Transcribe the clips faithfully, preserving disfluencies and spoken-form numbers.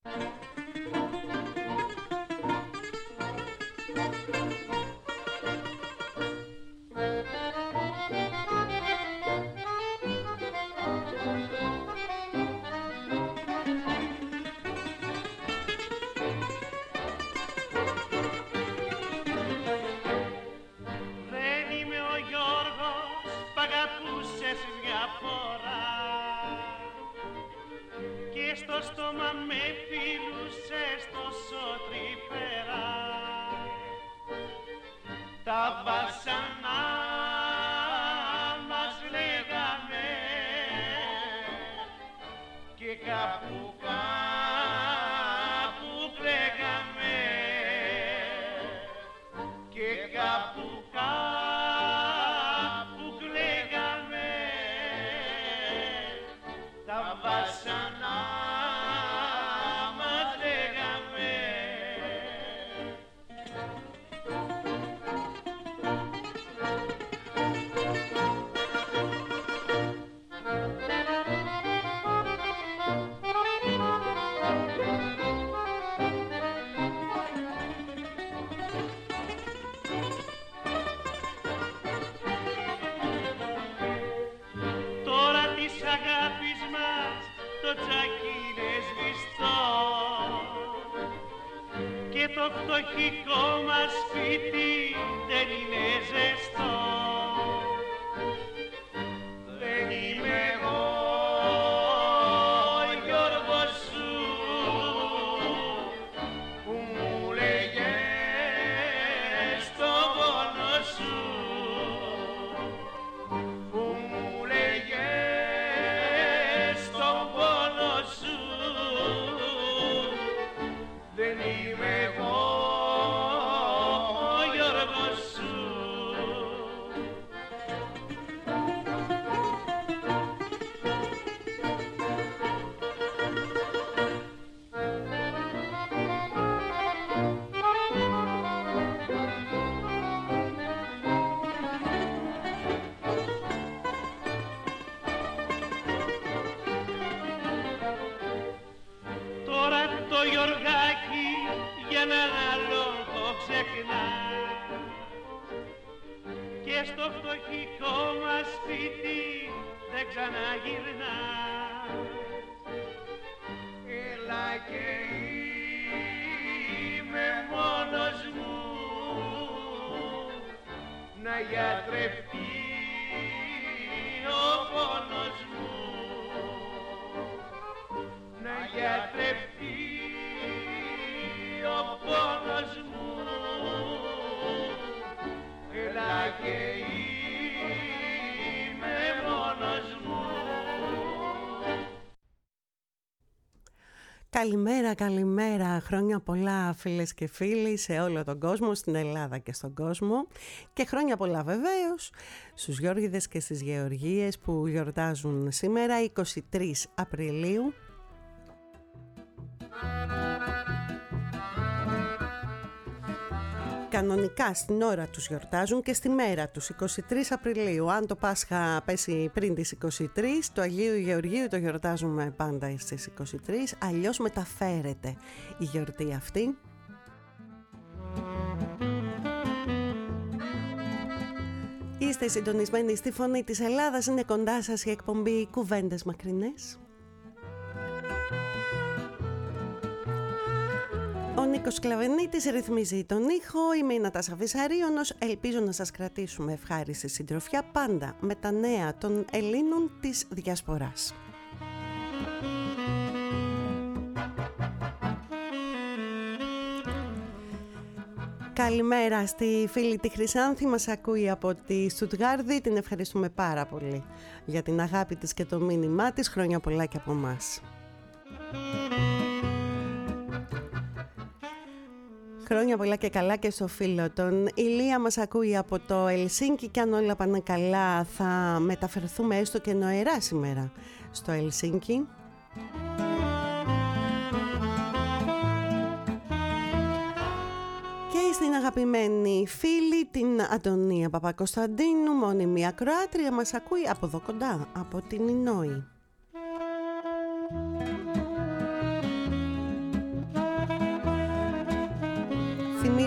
Καλημέρα, καλημέρα, χρόνια πολλά φίλες και φίλοι σε όλο τον κόσμο, στην Ελλάδα και στον κόσμο, και χρόνια πολλά βεβαίως στους Γιώργηδες και στις Γεωργίες που γιορτάζουν σήμερα είκοσι τρεις Απριλίου. Κανονικά στην ώρα τους γιορτάζουν και στη μέρα τους, είκοσι τρεις Απριλίου. Αν το Πάσχα πέσει πριν τις είκοσι τρεις, το Αγίου Γεωργίου το γιορτάζουμε πάντα στις είκοσι τρεις, αλλιώς μεταφέρεται η γιορτή αυτή. Είστε συντονισμένοι στη Φωνή της Ελλάδας, είναι κοντά σας η εκπομπή Κουβέντες Μακρινές. Ο Νίκος Κλαβενίτης ρυθμίζει τον ήχο, είμαι η Νατάσα Βυσαρίωνος. Ελπίζω να σας κρατήσουμε ευχάριστη συντροφιά πάντα με τα νέα των Ελλήνων της Διασποράς. Καλημέρα στη φίλη τη Χρυσάνθη, μας ακούει από τη Στουτγάρδη, την ευχαριστούμε πάρα πολύ για την αγάπη της και το μήνυμά της, χρόνια πολλά και από εμάς. Χρόνια πολλά και καλά και στο φίλο τον Ηλία, μας ακούει από το Ελσίνκι, και αν όλα πάνε καλά θα μεταφερθούμε έστω και νοερά σήμερα στο Ελσίνκι. Και στην αγαπημένη φίλη την Αντωνία Παπακοσταντίνου, μόνιμη ακροάτρια, μας ακούει από εδώ κοντά, από την Ινόη.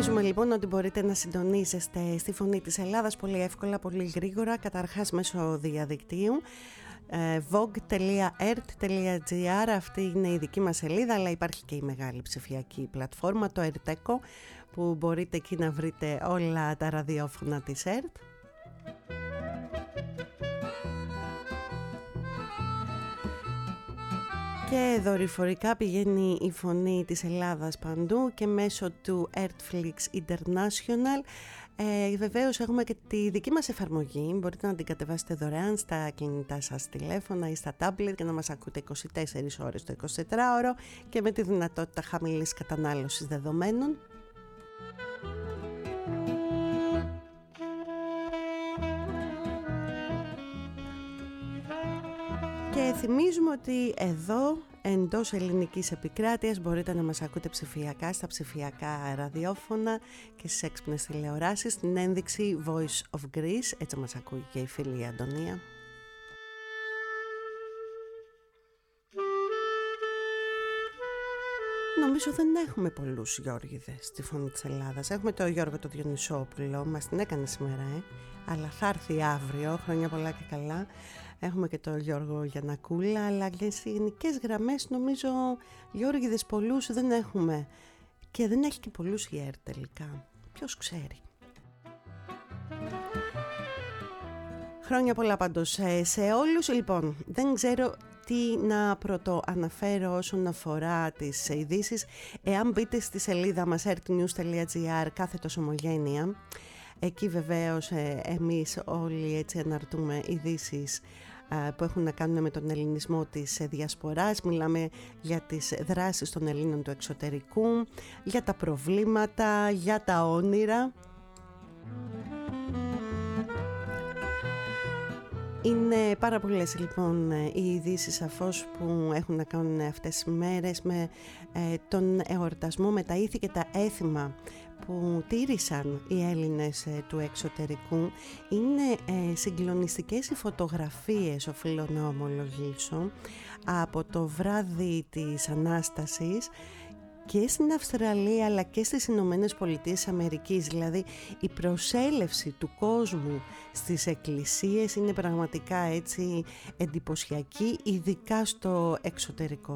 Θυμίζουμε λοιπόν ότι μπορείτε να συντονίζεστε στη Φωνή της Ελλάδας πολύ εύκολα, πολύ γρήγορα, καταρχάς μέσω διαδικτύου. vogue τελεία ert τελεία gr, αυτή είναι η δική μας σελίδα, αλλά υπάρχει και η μεγάλη ψηφιακή πλατφόρμα, το Ερτέκο, που μπορείτε εκεί να βρείτε όλα τα ραδιόφωνα της ΕΡΤ. Και δορυφορικά πηγαίνει η Φωνή της Ελλάδας παντού και μέσω του Artflix International. Ε, βεβαίως έχουμε και τη δική μας εφαρμογή, μπορείτε να την κατεβάσετε δωρεάν στα κινητά σας τηλέφωνα ή στα τάμπλετ και να μας ακούτε είκοσι τέσσερις ώρες το εικοσιτετράωρο και με τη δυνατότητα χαμηλής κατανάλωσης δεδομένων. Και θυμίζουμε ότι εδώ εντός ελληνικής επικράτειας μπορείτε να μας ακούτε ψηφιακά στα ψηφιακά ραδιόφωνα και στις έξυπνες τηλεοράσεις, την ένδειξη Voice of Greece, έτσι μας ακούει και η φίλη η Αντωνία. Νομίζω δεν έχουμε πολλούς Γιώργηδες στη Φωνή της Ελλάδας. Έχουμε το Γιώργο το Διονυσόπουλο, μας την έκανε σήμερα, ε? αλλά θα έρθει αύριο, χρόνια πολλά και καλά. Έχουμε και τον Γιώργο Γιαννακούλα, αλλά και σε γενικές γραμμές νομίζω Γιώργηδες πολλούς δεν έχουμε. Και δεν έχει και πολλούς η ΕΡΤ τελικά. Ποιος ξέρει. Χρόνια πολλά πάντως σε όλους. Λοιπόν, δεν ξέρω τι να πρωτοαναφέρω όσον αφορά τις ειδήσεις. Εάν μπείτε στη σελίδα μας ertnews τελεία gr κάθετος ομογένεια, εκεί βεβαίως ε, εμείς όλοι έτσι αναρτούμε ειδήσεις που έχουν να κάνουν με τον ελληνισμό της διασποράς. Μιλάμε για τις δράσεις των Ελλήνων του εξωτερικού, για τα προβλήματα, για τα όνειρα. Είναι πάρα πολλές λοιπόν οι ειδήσεις σαφώς που έχουν να κάνουν αυτές τις μέρες με ε, τον εορτασμό, με τα ήθη και τα έθιμα που τήρησαν οι Έλληνες ε, του εξωτερικού. Είναι ε, συγκλονιστικές οι φωτογραφίες, οφείλω να ομολογήσω, από το βράδυ της Ανάστασης και στην Αυστραλία αλλά και στις Ηνωμένες Πολιτείες Αμερικής. Δηλαδή η προσέλευση του κόσμου στις εκκλησίες είναι πραγματικά έτσι εντυπωσιακή, ειδικά στο εξωτερικό.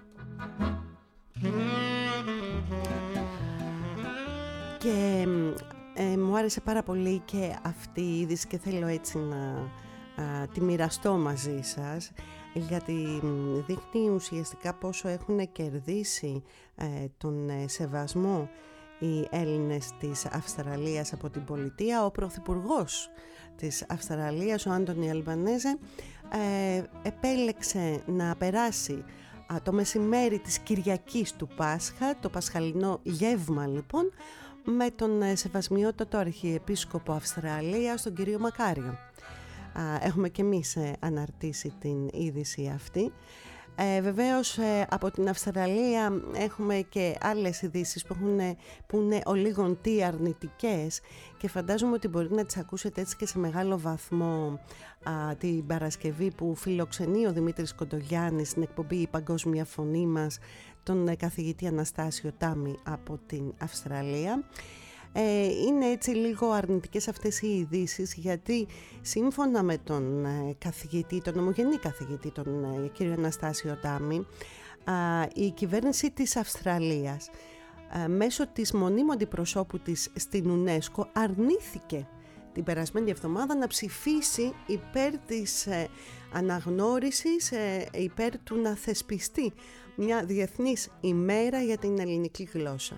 Και ε, μου άρεσε πάρα πολύ και αυτή η είδηση και θέλω έτσι να α, τη μοιραστώ μαζί σας, γιατί δείχνει ουσιαστικά πόσο έχουν κερδίσει ε, τον ε, σεβασμό οι Έλληνες της Αυστραλίας από την πολιτεία. Ο πρωθυπουργός της Αυστραλίας, ο Άντονι Αλμπανέζε, ε, επέλεξε να περάσει α, το μεσημέρι της Κυριακής του Πάσχα, το πασχαλινό γεύμα λοιπόν, με τον ε, σεβασμιότατο Αρχιεπίσκοπο Αυστραλίας, τον κύριο Μακάριο. Έχουμε και εμείς αναρτήσει την είδηση αυτή. Ε, βεβαίως ε, από την Αυστραλία έχουμε και άλλες ειδήσεις που, έχουν, που είναι ολίγον τι αρνητικές και φαντάζομαι ότι μπορεί να τις ακούσετε έτσι και σε μεγάλο βαθμό α, την Παρασκευή που φιλοξενεί ο Δημήτρης Κοντογιάννης στην εκπομπή «Η Παγκόσμια Φωνή μας» τον καθηγητή Αναστάσιο Τάμι από την Αυστραλία. Ε, είναι έτσι λίγο αρνητικές αυτές οι ειδήσεις, γιατί σύμφωνα με τον ε, καθηγητή, τον ομογενή καθηγητή, τον ε, κύριο Αναστάσιο Τάμι, ε, η κυβέρνηση της Αυστραλίας ε, μέσω της μονίμου αντιπροσώπου της στην UNESCO αρνήθηκε την περασμένη εβδομάδα να ψηφίσει υπέρ της ε, αναγνώρισης, ε, υπέρ του να θεσπιστεί μια διεθνής ημέρα για την ελληνική γλώσσα.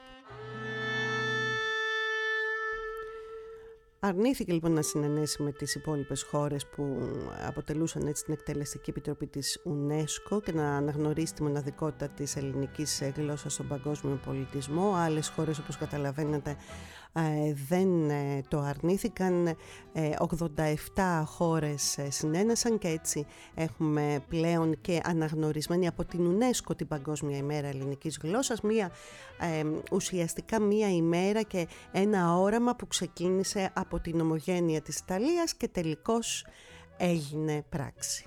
Αρνήθηκε λοιπόν να συνενέσει με τις υπόλοιπες χώρες που αποτελούσαν έτσι την εκτελεστική επιτροπή της UNESCO και να αναγνωρίσει τη μοναδικότητα της ελληνικής γλώσσας στον παγκόσμιο πολιτισμό. Άλλες χώρες, όπως καταλαβαίνετε, δεν το αρνήθηκαν. ογδόντα επτά χώρες συνένεσαν και έτσι έχουμε πλέον και αναγνωρισμένη από την UNESCO την Παγκόσμια ημέρα ελληνικής γλώσσας, μια, ε, ουσιαστικά μια ημέρα και ένα όραμα που ξεκίνησε από την ομογένεια της Ιταλίας και τελικώς έγινε πράξη.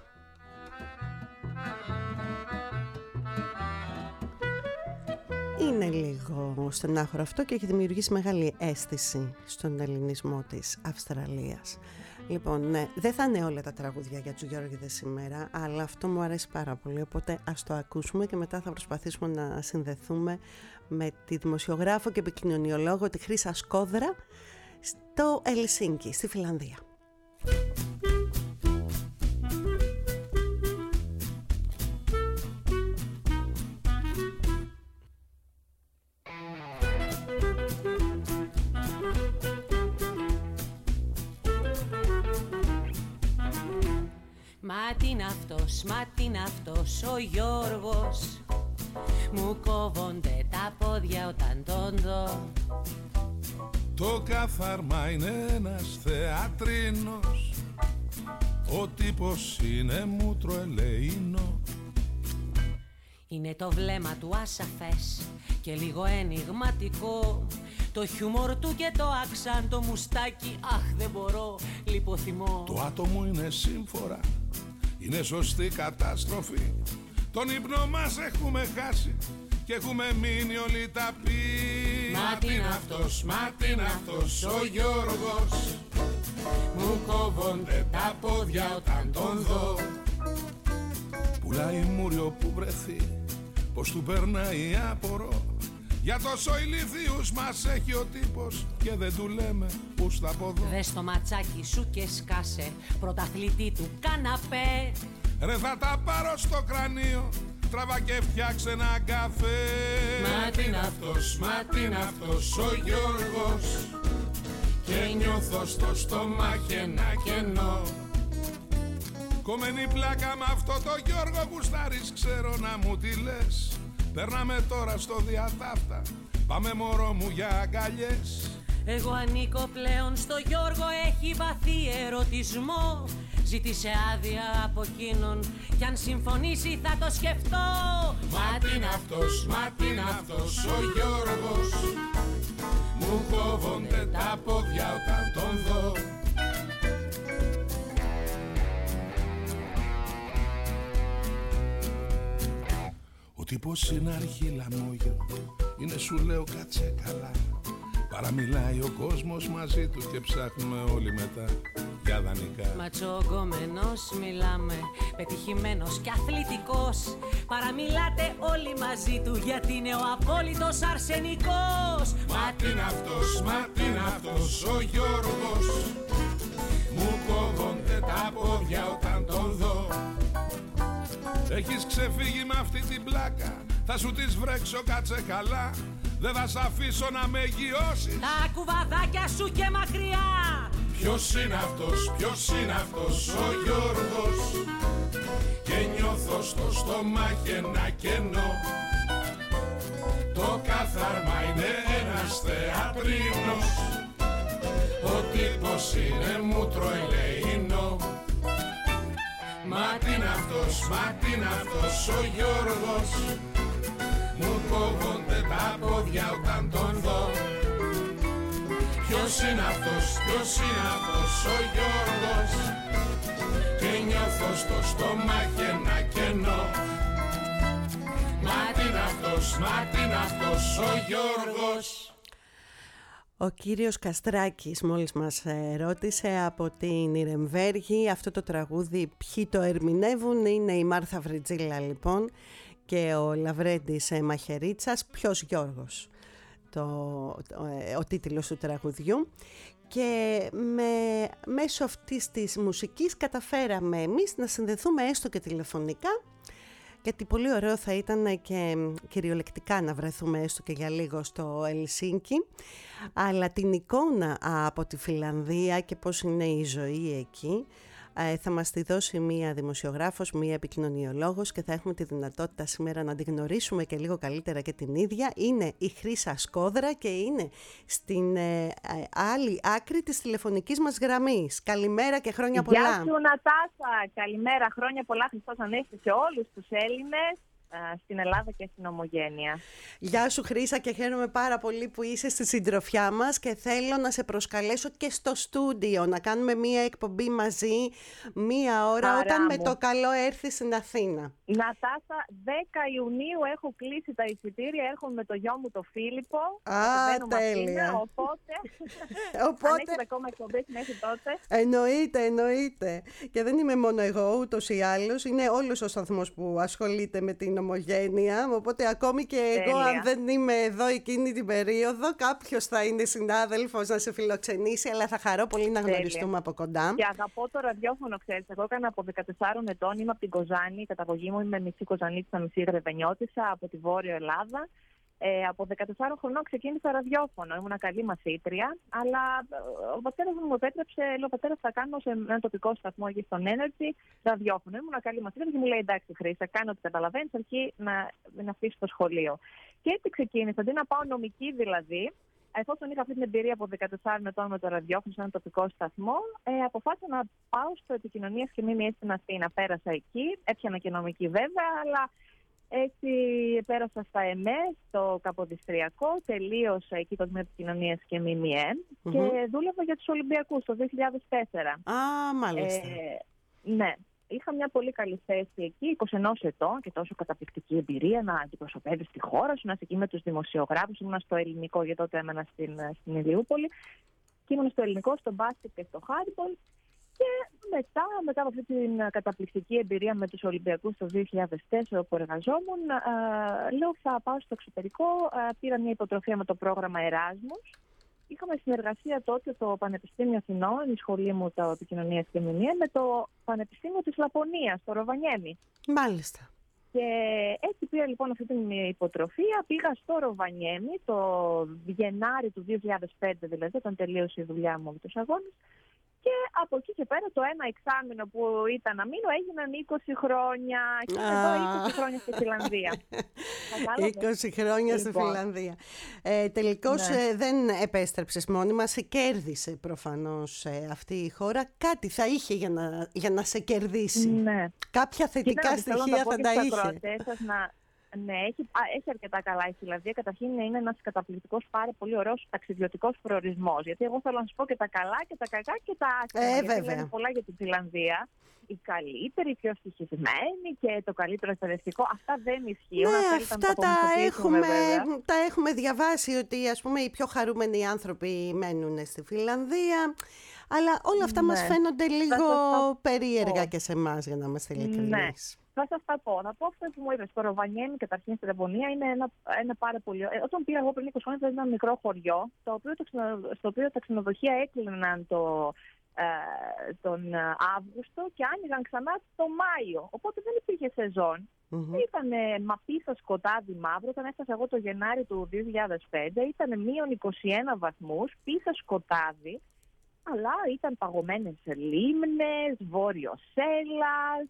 είναι λίγο στενάχωρο αυτό και έχει δημιουργήσει μεγάλη αίσθηση στον ελληνισμό της Αυστραλίας. Λοιπόν, ναι, δεν θα είναι όλα τα τραγούδια για τους Γιώργηδες σήμερα, αλλά αυτό μου αρέσει πάρα πολύ, οπότε ας το ακούσουμε και μετά θα προσπαθήσουμε να συνδεθούμε με τη δημοσιογράφο και επικοινωνιολόγο τη Χρύσα Σκόδρα στο Ελσίνκι, στη Φιλανδία. Μα τι είναι αυτός, μα τι είναι αυτός ο Γιώργος, μου κόβονται τα πόδια όταν τον δω. Το καθάρμα είναι ένας θεατρίνος, ο τύπος είναι μούτρο ελεήνο. Είναι το βλέμμα του ασαφές και λίγο ενιγματικό, το χιούμορ του και το άξαν, το μουστάκι, αχ δεν μπορώ, λιποθυμώ. Το άτομο είναι σύμφορα, είναι σωστή καταστροφή. Τον ύπνο μας έχουμε χάσει και έχουμε μείνει όλοι ταπεί. Μα τι είναι αυτός, μα τι είναι αυτός ο Γιώργος, μου κόβονται τα πόδια όταν τον δω. Πουλάει μούριο που βρεθεί, πως του περνάει απορώ. Για τόσο ηλίθιους μας έχει ο τύπος και δεν του λέμε που στα ποδό. Δες το ματσάκι σου και σκάσε, πρωταθλητή του καναπέ. Ρε θα τα πάρω στο κρανίο, τραβά και φτιάξε ένα καφέ. Μα τι είναι αυτός, μα τι είναι αυτός ο Γιώργος, και νιώθω στο στομάχι ένα κενό. Κομμένη πλάκα με αυτό το Γιώργο γουστάρεις, ξέρω να μου τι λες. Περνάμε τώρα στο διατάφτα, πάμε μωρό μου για αγκαλιές. Εγώ ανήκω πλέον στο Γιώργο, έχει βαθύ ερωτισμό. Ζήτησε άδεια από εκείνον κι αν συμφωνήσει θα το σκεφτώ. Μα τι είναι αυτός, μα τι είναι αυτός ο Γιώργος, μου κόβονται τα πόδια όταν τον δω. Ο τύπος είναι αρχή λαμόγιο, είναι σου λέω κάτσε καλά. Παραμιλάει ο κόσμος μαζί του και ψάχνουμε όλοι μετά για δανεικά. Ματσογκόμενος μιλάμε, πετυχημένος και αθλητικός. Παραμιλάτε όλοι μαζί του γιατί είναι ο απόλυτος αρσενικός. Μα τι είναι αυτός, μα τι είναι αυτός ο Γιώργος, μου κόβονται τα πόδια όταν τον δω. Έχεις ξεφύγει με αυτή την πλάκα, θα σου τις βρέξω κάτσε καλά. Δεν θα σ' αφήσω να με γιώσεις, τα κουβαδάκια σου και μακριά. Ποιος είναι αυτός, ποιος είναι αυτός ο Γιώργος, και νιώθω στο στομάχι ένα κενό. Το καθάρμα είναι ένας θεατρίνος, ο τύπος είναι μούτρο ελεήνο. Μα τι είναι αυτός, μα τι είναι αυτός ο Γιώργος, μου κόβονται τα πόδια όταν τον δω. Ποιος είναι αυτός, ποιος είναι αυτός ο Γιώργος, και νιώθω στο στομάχι ένα κενό. Μα τι είναι αυτός, μα τι είναι αυτός ο Γιώργος. Ο κύριος Καστράκης μόλις μας ρώτησε από την Ιρεμβέργη αυτό το τραγούδι ποιοι το ερμηνεύουν. Είναι η Μάρθα Βριτζίλα λοιπόν και ο Λαβρέντης Μαχαιρίτσας. Ποιος Γιώργος, το, το, ο τίτλος του τραγουδιού. Και με, μέσω αυτής της μουσικής καταφέραμε εμείς να συνδεθούμε έστω και τηλεφωνικά, γιατί πολύ ωραίο θα ήταν και κυριολεκτικά να βρεθούμε έστω και για λίγο στο Ελσίνκι, αλλά την εικόνα από τη Φιλανδία και πώς είναι η ζωή εκεί θα μας τη δώσει μία δημοσιογράφος, μία επικοινωνιολόγος και θα έχουμε τη δυνατότητα σήμερα να την γνωρίσουμε και λίγο καλύτερα και την ίδια. Είναι η Χρύσα Σκόδρα και είναι στην ε, άλλη άκρη της τηλεφωνικής μας γραμμής. Καλημέρα και χρόνια πολλά. Γεια σου Νατάσα, καλημέρα, χρόνια πολλά, Χριστός Ανέστη σε όλους τους Έλληνες. στην Ελλάδα και στην Ομογένεια. Γεια σου Χρύσα και χαίρομαι πάρα πολύ που είσαι στη συντροφιά μας και θέλω να σε προσκαλέσω και στο στούντιο να κάνουμε μία εκπομπή μαζί μία ώρα Χαρά όταν μου. με το καλό έρθει στην Αθήνα. Νατάσα, δέκα Ιουνίου έχω κλείσει τα εισιτήρια, έρχομαι με το γιο μου το Φίλιππο. Α, τέλεια. Αθήνα, οπότε, Οπότε... αν έχετε ακόμα εκπομπές μέχρι τότε. Εννοείται, εννοείται. Και δεν είμαι μόνο εγώ ούτως ή άλλως, είναι όλος ο σταθμός που ασχολείται με την Ομογένεια, οπότε ακόμη και εγώ Τέλεια. αν δεν είμαι εδώ εκείνη την περίοδο, κάποιος θα είναι συνάδελφος να σε φιλοξενήσει, αλλά θα χαρώ πολύ να Τέλεια. γνωριστούμε από κοντά. Και αγαπώ το ραδιόφωνο, ξέρεις. Εγώ έκανα από δεκατεσσάρων ετών, είμαι από την Κοζάνη, η καταγωγή μου είμαι μισή Κοζανίτισσα, μισή Γρεβενιώτισσα, από τη Βόρειο Ελλάδα. Ε, από δεκατεσσάρων χρονών ξεκίνησα ραδιόφωνο. Ήμουν καλή μαθήτρια, αλλά ο πατέρας μου μου επέτρεψε, λέω πατέρα, θα κάνω σε ένα τοπικό σταθμό εκεί στον Energy ραδιόφωνο. Ήμουν καλή μαθήτρια και μου λέει εντάξει, Χρύσα, κάνω ό,τι καταλαβαίνεις, αρκεί να, να αφήσεις το σχολείο. Και έτσι ξεκίνησα, αντί να πάω νομική δηλαδή. Εφόσον είχα αυτή την εμπειρία από δεκατεσσάρων ετών με το ραδιόφωνο σε έναν τοπικό σταθμό, ε, αποφάσισα να πάω στο Επικοινωνίας και ΜΜΕ στην Αθήνα. Πέρασα εκεί, έπιανα και νομική βέβαια, αλλά έτσι πέρασα στα ΕΜΕ, στο Καποδιστριακό, τελείωσα εκεί το τμήμα Επικοινωνίας και ΜΜΕ mm-hmm. και δούλευα για τους Ολυμπιακούς το δύο χιλιάδες τέσσερα. Α, μάλιστα. Ε, ναι. Είχα μια πολύ καλή θέση εκεί, είκοσι ένα ετών και τόσο καταπληκτική εμπειρία να αντιπροσωπεύεις τη χώρα σου, να είσαι εκεί με τους δημοσιογράφους. Ήμουν στο ελληνικό, γιατί τότε έμενα στην, στην Ηλιούπολη. Και ήμουν στο ελληνικό, στο μπάσκετ και στο χάντμπολ. Και μετά, μετά από αυτή την καταπληκτική εμπειρία με τους Ολυμπιακούς το δύο χιλιάδες τέσσερα, όπου εργαζόμουν, α, λέω θα πάω στο εξωτερικό. Α, πήρα μια υποτροφία με το πρόγραμμα Εράσμους. Είχαμε συνεργασία τότε το Πανεπιστήμιο Αθηνών, η σχολή μου το Επικοινωνίας και ΜΜΕ, με το Πανεπιστήμιο της Λαπωνίας, το Ροβανιέμι. Μάλιστα. Και έτσι πήρα λοιπόν αυτή την υποτροφία, πήγα στο Ροβανιέμι το Γενάρη του δύο χιλιάδες πέντε, δηλαδή όταν τελείωσε η δουλειά μου με τους αγώνες. Και από εκεί και πέρα το ένα εξάμηνο που ήταν να μείνω έγιναν είκοσι χρόνια. Και είμαι εδώ είκοσι χρόνια στη Φιλανδία. είκοσι χρόνια στη λοιπόν. Φιλανδία. Ε, τελικώς ναι. ε, δεν επέστρεψες μόνιμα, σε κέρδισε προφανώς ε, αυτή η χώρα. Κάτι θα είχε για να, για να σε κερδίσει. Ναι. Κάποια θετικά Κοίτα, στοιχεία θα τα είχε. Να... Ναι, έχει, α, έχει αρκετά καλά η Φιλανδία. Καταρχήν είναι ένας καταπληκτικός, πάρα πολύ ωραίος ταξιδιωτικός προορισμός. Γιατί εγώ θέλω να σου πω και τα καλά και τα κακά και τα άσχημα. Ε, γιατί λένε πολλά για τη Φιλανδία. Η καλύτερη, η πιο ευτυχισμένη και το καλύτερο εκπαιδευτικό. Αυτά δεν ισχύουν. Ναι, αυτά αυτά τα έχουμε, τα έχουμε διαβάσει ότι ας πούμε οι πιο χαρούμενοι άνθρωποι μένουν στη Φιλανδία. Αλλά όλα αυτά ναι. μας φαίνονται λίγο περίεργα και σε εμάς, για να είμαστε ειλικρινείς. Ναι. Θα σας τα πω. Να πω αυτό που μου είπες. Το Ροβανιέμι, καταρχήν στην Λαπωνία, είναι ένα, ένα πάρα πολύ. Ε, όταν πήγα εγώ πριν είκοσι χρόνια, ήταν ένα μικρό χωριό, το οποίο, το ξενο... στο οποίο τα ξενοδοχεία έκλειναν το, ε, τον Αύγουστο και άνοιγαν ξανά το Μάιο. Οπότε δεν υπήρχε σεζόν. Mm-hmm. Ήταν μα πίσα σκοτάδι μαύρο. Όταν έφτασα εγώ το Γενάρη του δύο χιλιάδες πέντε, ήταν μείον είκοσι ένα βαθμούς, πίσα σκοτάδι. Αλλά ήταν παγωμένες λίμνες, βόρειο Σέλλας,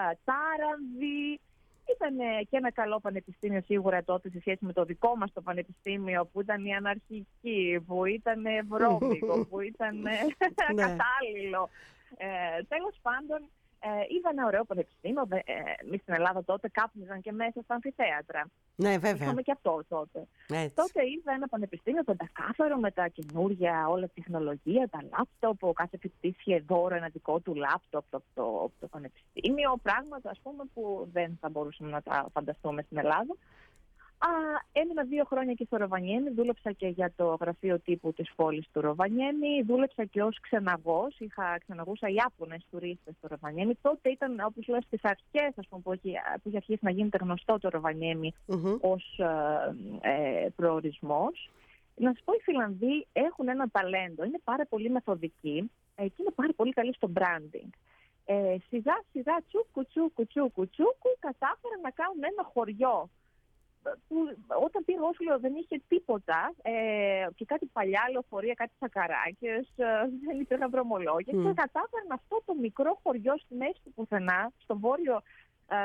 Τάρανδη. Ήταν και ένα καλό πανεπιστήμιο σίγουρα τότε σε σχέση με το δικό μας το πανεπιστήμιο, που ήταν η αναρχική, που ήταν βρώμικο, που ήταν κατάλληλο. Ε, τέλος πάντων, ε, είδα ένα ωραίο πανεπιστήμιο. Ε, εμείς στην Ελλάδα τότε κάπνιζαν και μέσα στα αμφιθέατρα. Ναι, βέβαια. Είχαμε και αυτό τότε. Έτσι. Τότε είδα ένα πανεπιστήμιο πεντακάθαρο με τα καινούργια όλα τεχνολογία, τα λάπτοπ. Ο κάθε φοιτητής είχε δώρο ένα δικό του λάπτοπ από το, το, το πανεπιστήμιο. Πράγματα, ας πούμε, που δεν θα μπορούσαμε να τα φανταστούμε στην Ελλάδα. Α, έμεινα δύο χρόνια εκεί στο Ροβανιέμι, δούλεψα και για το γραφείο τύπου της πόλης του Ροβανιέμι, δούλεψα και ως ξεναγός, είχα ξεναγούσα Ιάπωνες τουρίστες στο Ροβανιέμι. Τότε ήταν, όπως λέω, στις αρχές, ας πούμε, που έχει, που έχει αρχίσει να γίνεται γνωστό το Ροβανιέμι mm-hmm. ως ε, ε, προορισμός. Να σας πω, οι Φιλανδοί έχουν ένα ταλέντο, είναι πάρα πολύ μεθοδικοί ε, και είναι πάρα πολύ καλοί στο branding. Ε, σιγά σιγά τσούκου τσούκου τσούκου τσούκου κατάφεραν να κάνουν ένα χωριό που όταν πήγα ως λέω δεν είχε τίποτα ε, και κάτι παλιά λεωφορεία, κάτι σακαράκες, ε, δεν υπήρχαν δρομολόγια mm. και κατάφεραν αυτό το μικρό χωριό στη μέση του πουθενά, στο βόρειο ε,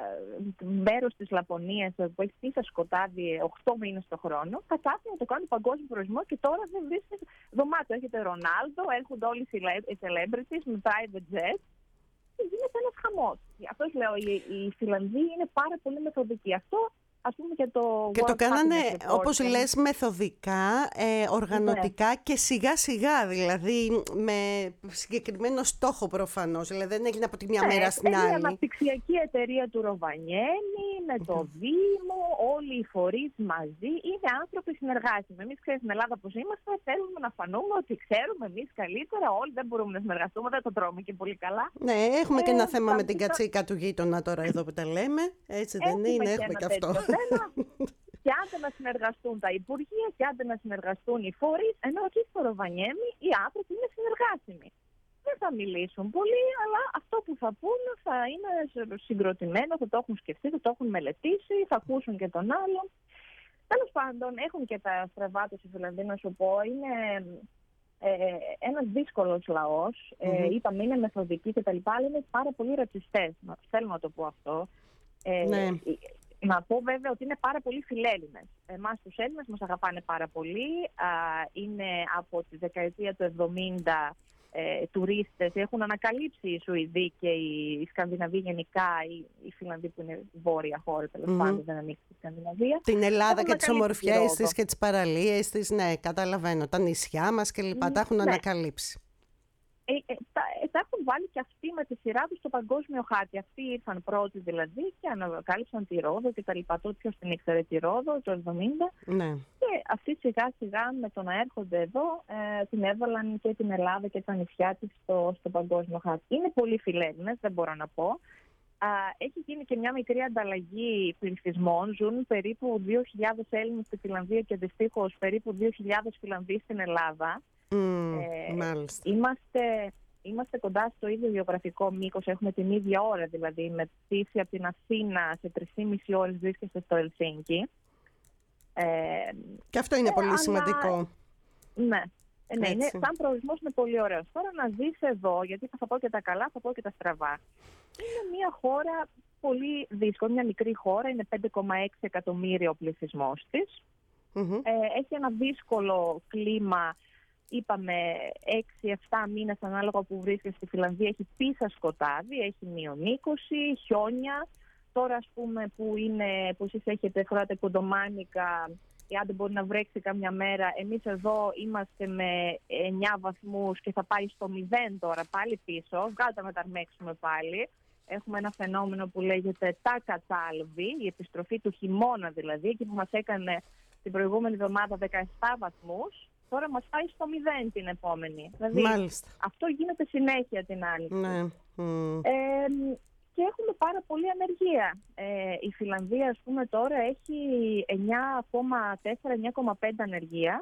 μέρος της Λαπωνίας που έχει πίσα σκοτάδι οκτώ μήνες το χρόνο, κατάφεραν να το κάνουν παγκόσμιο προορισμό και τώρα δεν βρίσκεται δωμάτιο. Έχετε Ρονάλντο, έρχονται όλοι οι celebrities με private jet. και γίνεται ένας χαμός. Αυτό λέω, οι, οι Φιλανδοί είναι πάρα πολύ μεθοδικοί. Αυτό, ας πούμε, και το... Και το κάνανε, όπως λες, μεθοδικά, ε, οργανωτικά, ναι, και σιγά σιγά, δηλαδή με συγκεκριμένο στόχο προφανώς. Δηλαδή δεν έγινε από τη μια, ναι, μέρα στην άλλη. Είναι η αναπτυξιακή εταιρεία του Ροβανιέμι, με το mm-hmm. Δήμο, όλοι οι φορείς μαζί. Είναι άνθρωποι συνεργάσιμοι. Εμείς, ξέρεις, στην Ελλάδα πώς είμαστε, θέλουμε να φανούμε ότι ξέρουμε εμείς καλύτερα. Όλοι δεν μπορούμε να συνεργαστούμε, δεν το τρώμε και πολύ καλά. Ναι, έχουμε ε, και ένα θέμα με την κατσίκα του γείτονα τώρα εδώ που τα λέμε. Έτσι δεν έχουμε είναι, έχουμε και αυτό. Και άντε να συνεργαστούν τα υπουργεία, και άντε να συνεργαστούν οι φορείς, ενώ εκεί στο Ροβανιέμι οι άνθρωποι είναι συνεργάσιμοι. Δεν θα μιλήσουν πολύ, αλλά αυτό που θα πούνε θα είναι συγκροτημένο, θα το έχουν σκεφτεί, θα το έχουν μελετήσει, θα ακούσουν και τον άλλον. Τέλος πάντων, έχουν και τα στραβά τους οι Φιλανδοί, να σου πω. Είναι ε, ένας δύσκολος λαός. Mm-hmm. Ε, είπαμε, είναι μεθοδικοί κτλ. Αλλά είναι πάρα πολύ ρατσιστές. Θέλω να το πω αυτό. Ε, ναι. Να πω βέβαια ότι είναι πάρα πολύ φιλέλληνες. Εμάς τους Έλληνες μας αγαπάνε πάρα πολύ. Α, είναι από τη δεκαετία του εβδομήντα ε, τουρίστες. Έχουν ανακαλύψει οι Σουηδοί και οι Σκανδιναβοί γενικά, οι, οι Φιλανδοί που είναι βόρεια χώρα, τέλος mm-hmm. πάντων, δεν ανοίξει τη Σκανδιναβία. Την Ελλάδα και τις ομορφιές της και τις παραλίες της, ναι, καταλαβαίνω. Τα νησιά μας και λοιπά, mm, τα έχουν ναι. ανακαλύψει. Ε, ε, τα, ε, τα έχουν βάλει και αυτοί με τη σειρά τους στο παγκόσμιο χάρτη. Αυτοί ήρθαν πρώτοι δηλαδή και ανακάλυψαν τη Ρόδο και τα λοιπά. Τότε ποιος την ήξερε τη Ρόδο το εβδομήντα. Ναι. Και αυτοί σιγά σιγά με το να έρχονται εδώ ε, την έβαλαν και την Ελλάδα και τα νησιά της στο, στο παγκόσμιο χάρτη. Είναι πολύ φιλέλληνες, δεν μπορώ να πω. Α, έχει γίνει και μια μικρή ανταλλαγή πληθυσμών. Ζουν περίπου δύο χιλιάδες Έλληνες στη Φιλανδία και δυστυχώς περίπου δύο χιλιάδες Φιλανδοί στην Ελλάδα. Mm, ε, είμαστε, είμαστε κοντά στο ίδιο γεωγραφικό μήκος, έχουμε την ίδια ώρα, δηλαδή με πτήση από την Αθήνα σε τρεις και μισή ώρες βρίσκεστε στο Ελσίνκι. Ε, και αυτό είναι ε, πολύ αλλά, σημαντικό. Ναι, ε, ναι είναι, σαν προορισμός είναι πολύ ωραίος. Τώρα να ζεις εδώ, γιατί θα πω και τα καλά, θα πω και τα στραβά. Είναι μια χώρα πολύ δύσκολη, μια μικρή χώρα, είναι πέντε κόμμα έξι εκατομμύρια ο πληθυσμός της. Mm-hmm. Ε, έχει ένα δύσκολο κλίμα. Είπαμε έξι εφτά μήνες ανάλογα που βρίσκεται στη Φιλανδία, έχει πίσα σκοτάδι, έχει μείον είκοσι, χιόνια. Τώρα ας πούμε που, είναι, που εσείς έχετε φοράτε κοντομάνικα, ή αν δεν μπορεί να βρέξει κάμια μέρα, εμείς εδώ είμαστε με εννιά βαθμούς και θα πάει στο μηδέν τώρα πάλι πίσω, βγάλτε να τα αρμέξουμε πάλι. Έχουμε ένα φαινόμενο που λέγεται τάκατσάλβι, η επιστροφή του χειμώνα δηλαδή, εκεί που μας έκανε την προηγούμενη εβδομάδα δεκαεπτά βαθμούς. Τώρα μας πάει στο μηδέν την επόμενη. Δηλαδή, μάλιστα. Αυτό γίνεται συνέχεια την άλλη. Ναι. Mm. Ε, και έχουμε πάρα πολλή ανεργία. Ε, η Φιλανδία, ας πούμε, τώρα έχει εννιά κόμμα τέσσερα εννιά κόμμα πέντε ανεργία.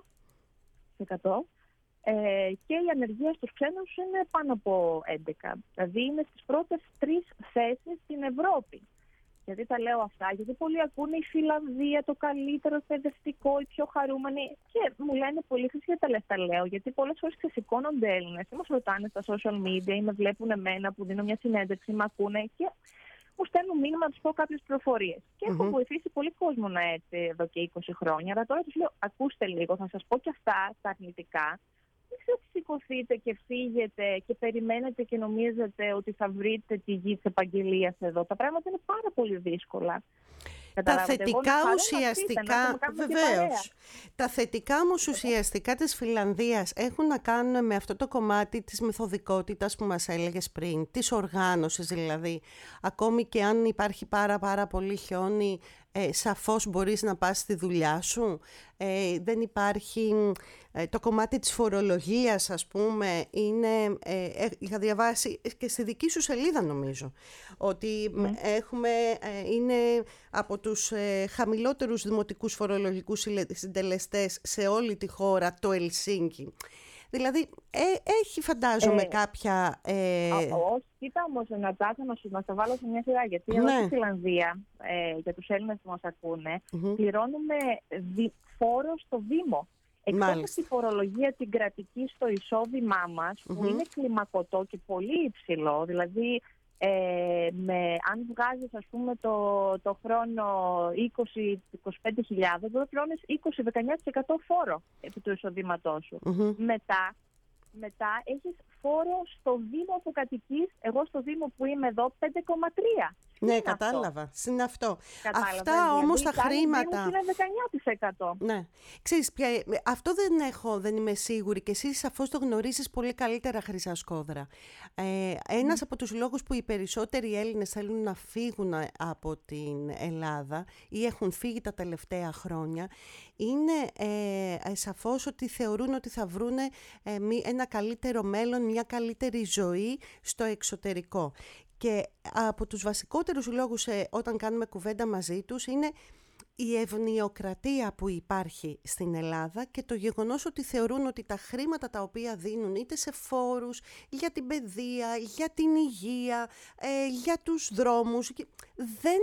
Ε, και η ανεργία στους ξένους είναι πάνω από έντεκα. Δηλαδή είναι στις πρώτες τρεις θέσεις στην Ευρώπη. Γιατί τα λέω αυτά, γιατί πολλοί ακούνε η Φιλανδία το καλύτερο εκπαιδευτικό, η πιο χαρούμενη. Και μου λένε πολύ χρήσια τα λεφτά, λέω, γιατί πολλές φορές ξεσηκώνονται Έλληνες ή μας ρωτάνε στα social media ή με βλέπουν εμένα που δίνω μια συνέντευξη, με ακούνε και μου στέλνουν μήνυμα να τους πω κάποιες πληροφορίες. Και mm-hmm. έχω βοηθήσει πολύ κόσμο να έρθει εδώ και είκοσι χρόνια. Αλλά τώρα τους λέω, ακούστε λίγο, θα σας πω και αυτά τα αρνητικά. Μην ξεσηκωθείτε και φύγετε και περιμένετε και νομίζετε ότι θα βρείτε τη γη της επαγγελίας εδώ. Τα πράγματα είναι πάρα πολύ δύσκολα. Τα θετικά ουσιαστικά, βεβαίως, τα θετικά όμως ουσιαστικά της Φιλανδίας έχουν να κάνουν με αυτό το κομμάτι της μεθοδικότητας που μας έλεγες πριν, της οργάνωσης δηλαδή. Ακόμη και αν υπάρχει πάρα πάρα πολύ χιόνι, ε, σαφώς μπορείς να πας στη δουλειά σου. Ε, δεν υπάρχει ε, το κομμάτι της φορολογίας, ας πούμε, είναι, ε, είχα διαβάσει και στη δική σου σελίδα νομίζω, ότι mm. έχουμε, ε, είναι από τους ε, χαμηλότερους δημοτικούς φορολογικούς συντελεστές σε όλη τη χώρα το Ελσίνκι. Δηλαδή, ε, έχει φαντάζομαι ε, κάποια... Ε... Όχι, κοίτα όμως, Νατάσα, να σου να τα βάλω σε μια σειρά, γιατί ναι. εδώ στη Φιλανδία, ε, για τους Έλληνες που μας ακούνε, mm-hmm. πληρώνουμε δι, φόρο στο Δήμο. Εκτός από τη φορολογία την κρατική στο εισόδημά μας, mm-hmm. που είναι κλιμακωτό και πολύ υψηλό, δηλαδή... Ε, με, αν βγάζεις ας πούμε το, το χρόνο είκοσι με είκοσι πέντε χιλιάδες, εδώ πληρώνεις είκοσι με δεκαεννιά τοις εκατό φόρο επί του εισοδήματός σου. Mm-hmm. Μετά, μετά έχεις φόρο στο Δήμο που κατοικείς. Εγώ στο Δήμο που είμαι εδώ πέντε κόμμα τρία. Ναι, κατάλαβα. Είναι αυτό. Κατάλαβα. Αυτά δηλαδή, όμως τα χρήματα. Είναι δεκαεννιά τοις εκατό. Ναι. Ξέρεις, πια, αυτό δεν έχω, δεν είμαι σίγουρη και εσύ σαφώς το γνωρίζεις πολύ καλύτερα, Χρυσά Σκόδρα. Ε, ένας mm. από τους λόγους που οι περισσότεροι Έλληνες θέλουν να φύγουν από την Ελλάδα ή έχουν φύγει τα τελευταία χρόνια είναι ε, ε, σαφώς ότι θεωρούν ότι θα βρουν ε, ένα καλύτερο μέλλον, μια καλύτερη ζωή στο εξωτερικό. Και από τους βασικότερους λόγους ε, όταν κάνουμε κουβέντα μαζί τους είναι η ευνοιοκρατία που υπάρχει στην Ελλάδα και το γεγονός ότι θεωρούν ότι τα χρήματα τα οποία δίνουν είτε σε φόρους, για την παιδεία, για την υγεία, ε, για τους δρόμους, δεν...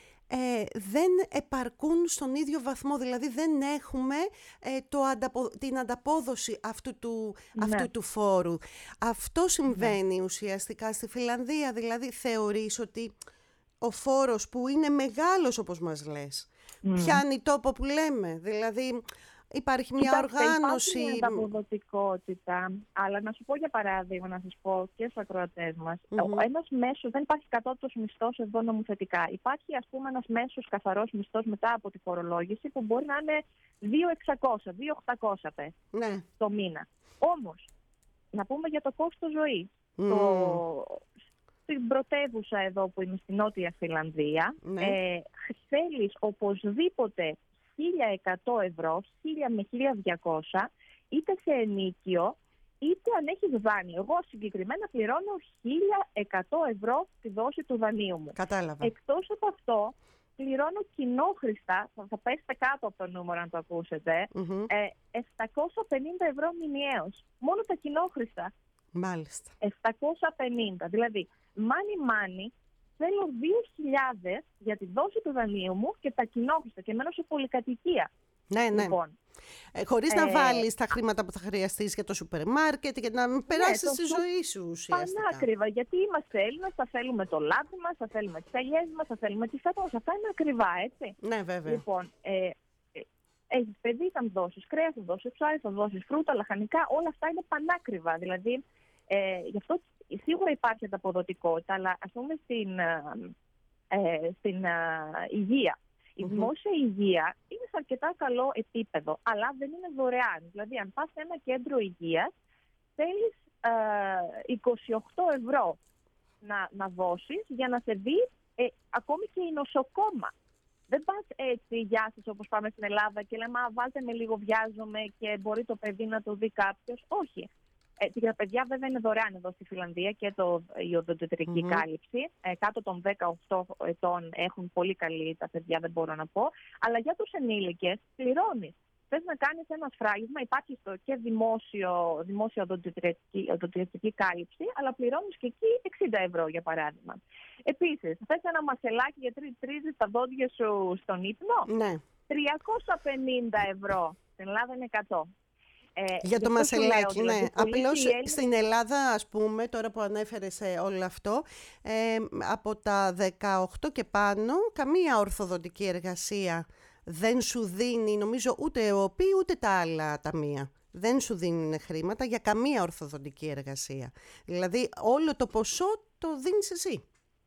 Ε, δεν επαρκούν στον ίδιο βαθμό, δηλαδή δεν έχουμε ε, το ανταπο, την ανταπόδοση αυτού του, ναι. αυτού του φόρου. Αυτό συμβαίνει ναι. ουσιαστικά στη Φιλανδία, δηλαδή θεωρείς ότι ο φόρος που είναι μεγάλος όπως μας λες, mm. πιάνει τόπο που λέμε, δηλαδή... Υπάρχει μια Κοιτάξτε, οργάνωση... Υπάρχει ανταποδοτικότητα, αλλά να σου πω για παράδειγμα, να σας πω και στους ακροατές μας, mm-hmm. ένας μέσος, δεν υπάρχει κατώτατος μισθός εδώ νομοθετικά. Υπάρχει ας πούμε ένας μέσος καθαρός μισθός μετά από τη φορολόγηση που μπορεί να είναι δύο χιλιάδες εξακόσια, δύο χιλιάδες οκτακόσια πες, ναι. το μήνα. Όμως, να πούμε για το κόστος ζωής. Mm. Το... Στην πρωτεύουσα εδώ που είμαι στη Νότια Φιλανδία, ναι. ε, θέλεις οπωσδήποτε χίλια εκατό ευρώ, χίλια με χίλια διακόσια, είτε σε ενίκιο, είτε αν έχεις δάνειο. Εγώ συγκεκριμένα πληρώνω χίλια εκατό ευρώ τη δόση του δανείου μου. Κατάλαβα. Εκτός από αυτό, πληρώνω κοινόχρηστα, θα, θα πέσετε κάτω από το νούμερο αν το ακούσετε, mm-hmm. ε, επτακόσια πενήντα ευρώ μηνιαίως. Μόνο τα κοινόχρηστα. Μάλιστα. επτακόσια πενήντα, δηλαδή money money. Θέλω δύο χιλιάδες για τη δόση του δανείου μου και τα κοινόχρηστα και μένω σε πολυκατοικία. Ναι, ναι. Λοιπόν, ε, χωρίς ε, να βάλεις τα χρήματα που θα χρειαστείς για το σούπερ μάρκετ, για να ναι, περάσεις τη ζωή σου ουσιαστικά. Πανάκριβα, γιατί είμαστε Έλληνες, θα θέλουμε το λάδι μας, θα θέλουμε τις ελιές μας, θα θέλουμε τις φέτος. Αυτά είναι ακριβά, έτσι. Ναι, βέβαια. Λοιπόν, ε, ε, έχεις παιδί, θα δώσεις κρέας, θα δώσεις ψάρι, θα δώσεις φρούτα, λαχανικά, όλα αυτά είναι πανάκριβα. Δηλαδή, ε, γι' αυτό σίγουρα υπάρχει ανταποδοτικότητα, αλλά ας πούμε στην, ε, στην ε, υγεία. Η mm-hmm. δημόσια υγεία είναι σε αρκετά καλό επίπεδο, αλλά δεν είναι δωρεάν. Δηλαδή, αν πας σε ένα κέντρο υγείας, θέλεις ε, είκοσι οκτώ ευρώ να, να δώσεις για να σε δει ε, ακόμη και η νοσοκόμα. Δεν πας έτσι, γεια σας, όπως πάμε στην Ελλάδα και λέμε, βάλτε με λίγο, βιάζομαι και μπορεί το παιδί να το δει κάποιος. Όχι. Ε, για τα παιδιά βέβαια είναι δωρεάν εδώ στη Φιλανδία και το, η οδοντιατρική mm-hmm. κάλυψη. Ε, κάτω των δεκαοκτώ ετών έχουν πολύ καλή τα παιδιά, δεν μπορώ να πω. Αλλά για τους ενήλικες πληρώνεις. Θες να κάνεις ένα σφράγισμα, υπάρχει στο και δημόσιο, δημόσια οδοντιατρική, οδοντιατρική κάλυψη, αλλά πληρώνεις και εκεί εξήντα ευρώ για παράδειγμα. Επίσης, θες ένα μασελάκι γιατί τρίζεις τα δόντια σου στον ύπνο, ναι. τριακόσια πενήντα ευρώ. Στην Ελλάδα είναι εκατό. Ε, για το μασελάκι, λέω, ναι. δηλαδή, Απλώς Έλληνες... στην Ελλάδα, ας πούμε, τώρα που ανέφερες όλο αυτό, ε, από τα δεκαοκτώ και πάνω, καμία ορθοδοντική εργασία δεν σου δίνει, νομίζω, ούτε ο ΟΠΗ ούτε τα άλλα ταμεία. Δεν σου δίνουν χρήματα για καμία ορθοδοντική εργασία. Δηλαδή, όλο το ποσό το δίνεις εσύ.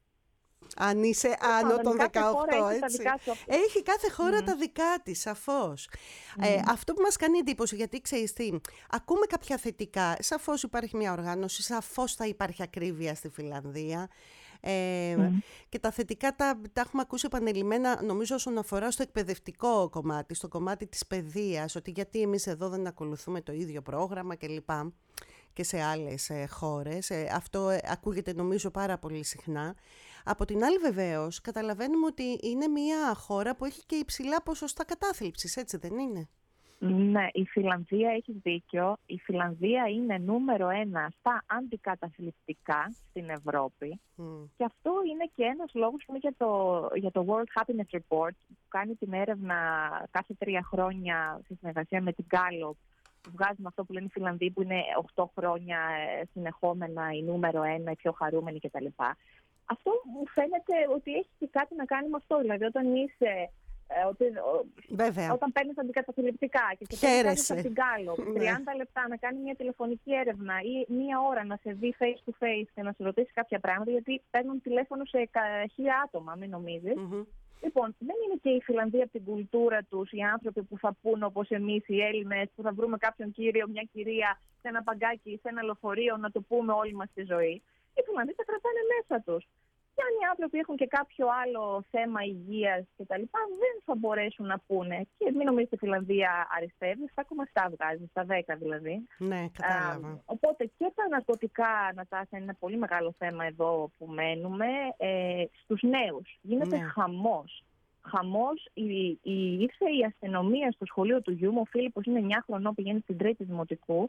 Αν είσαι άνω των δεκαοκτώ, έτσι. Έχει κάθε χώρα mm. τα δικά της, σαφώς. Mm. Ε, αυτό που μας κάνει εντύπωση, γιατί ξέρεις τι, ακούμε κάποια θετικά, σαφώς υπάρχει μια οργάνωση, σαφώς θα υπάρχει ακρίβεια στη Φιλανδία. Ε, mm. Και τα θετικά τα, τα έχουμε ακούσει επανειλημμένα, νομίζω, όσον αφορά στο εκπαιδευτικό κομμάτι, στο κομμάτι της παιδείας, ότι γιατί εμείς εδώ δεν ακολουθούμε το ίδιο πρόγραμμα κλπ. Και σε άλλες ε, χώρες. Ε, αυτό ε, ακούγεται νομίζω πάρα πολύ συχνά. Από την άλλη βεβαίως καταλαβαίνουμε ότι είναι μια χώρα που έχει και υψηλά ποσοστά κατάθλιψης, έτσι δεν είναι? Ναι, η Φιλανδία έχει δίκιο. Η Φιλανδία είναι νούμερο ένα στα αντικαταθλιπτικά στην Ευρώπη. Mm. Και αυτό είναι και ένας λόγος που για το, για το World Happiness Report, που κάνει την έρευνα κάθε τρία χρόνια σε συνεργασία με την Gallup. Βγάζουμε αυτό που λένε οι Φιλανδοί, που είναι οκτώ χρόνια συνεχόμενα η νούμερο ένα, η πιο χαρούμενη κτλ. Αυτό μου φαίνεται ότι έχει και κάτι να κάνει με αυτό. Δηλαδή, όταν είσαι Ε, ότι, Βέβαια. Όταν παίρνεις αντικαταθλιπτικά και σε παίρνεις από την Κάλο τριάντα λεπτά να κάνει μια τηλεφωνική έρευνα ή μία ώρα να σε δει face to face και να σε ρωτήσει κάποια πράγματα, γιατί παίρνουν τηλέφωνο σε χίλια άτομα, μην νομίζεις. Mm-hmm. Λοιπόν, δεν είναι και η Φιλανδία από την κουλτούρα τους, οι άνθρωποι που θα πούν όπως εμείς οι Έλληνες, που θα βρούμε κάποιον κύριο, μια κυρία σε ένα παγκάκι, σε ένα λεωφορείο να το πούμε όλη μας τη ζωή. Οι Φιλανδοί τα κρατάνε μέσα τους. Και αν οι άνθρωποι έχουν και κάποιο άλλο θέμα υγείας κτλ., δεν θα μπορέσουν να πούνε. Και μην νομίζετε η Φιλανδία αριστεύει, στα κομμαστά βγάζει, στα δέκα δηλαδή. Ναι, κατάλαβα. Α, οπότε και τα ναρκωτικά, Νατάσα, είναι ένα πολύ μεγάλο θέμα εδώ που μένουμε. Ε, στους νέους γίνεται ναι. χαμός. Χαμός, η, η, ήρθε η αστυνομία στο σχολείο του γιού μου, ο Φίλιππος είναι εννιά χρονών, πηγαίνει στην τρίτη δημοτικού,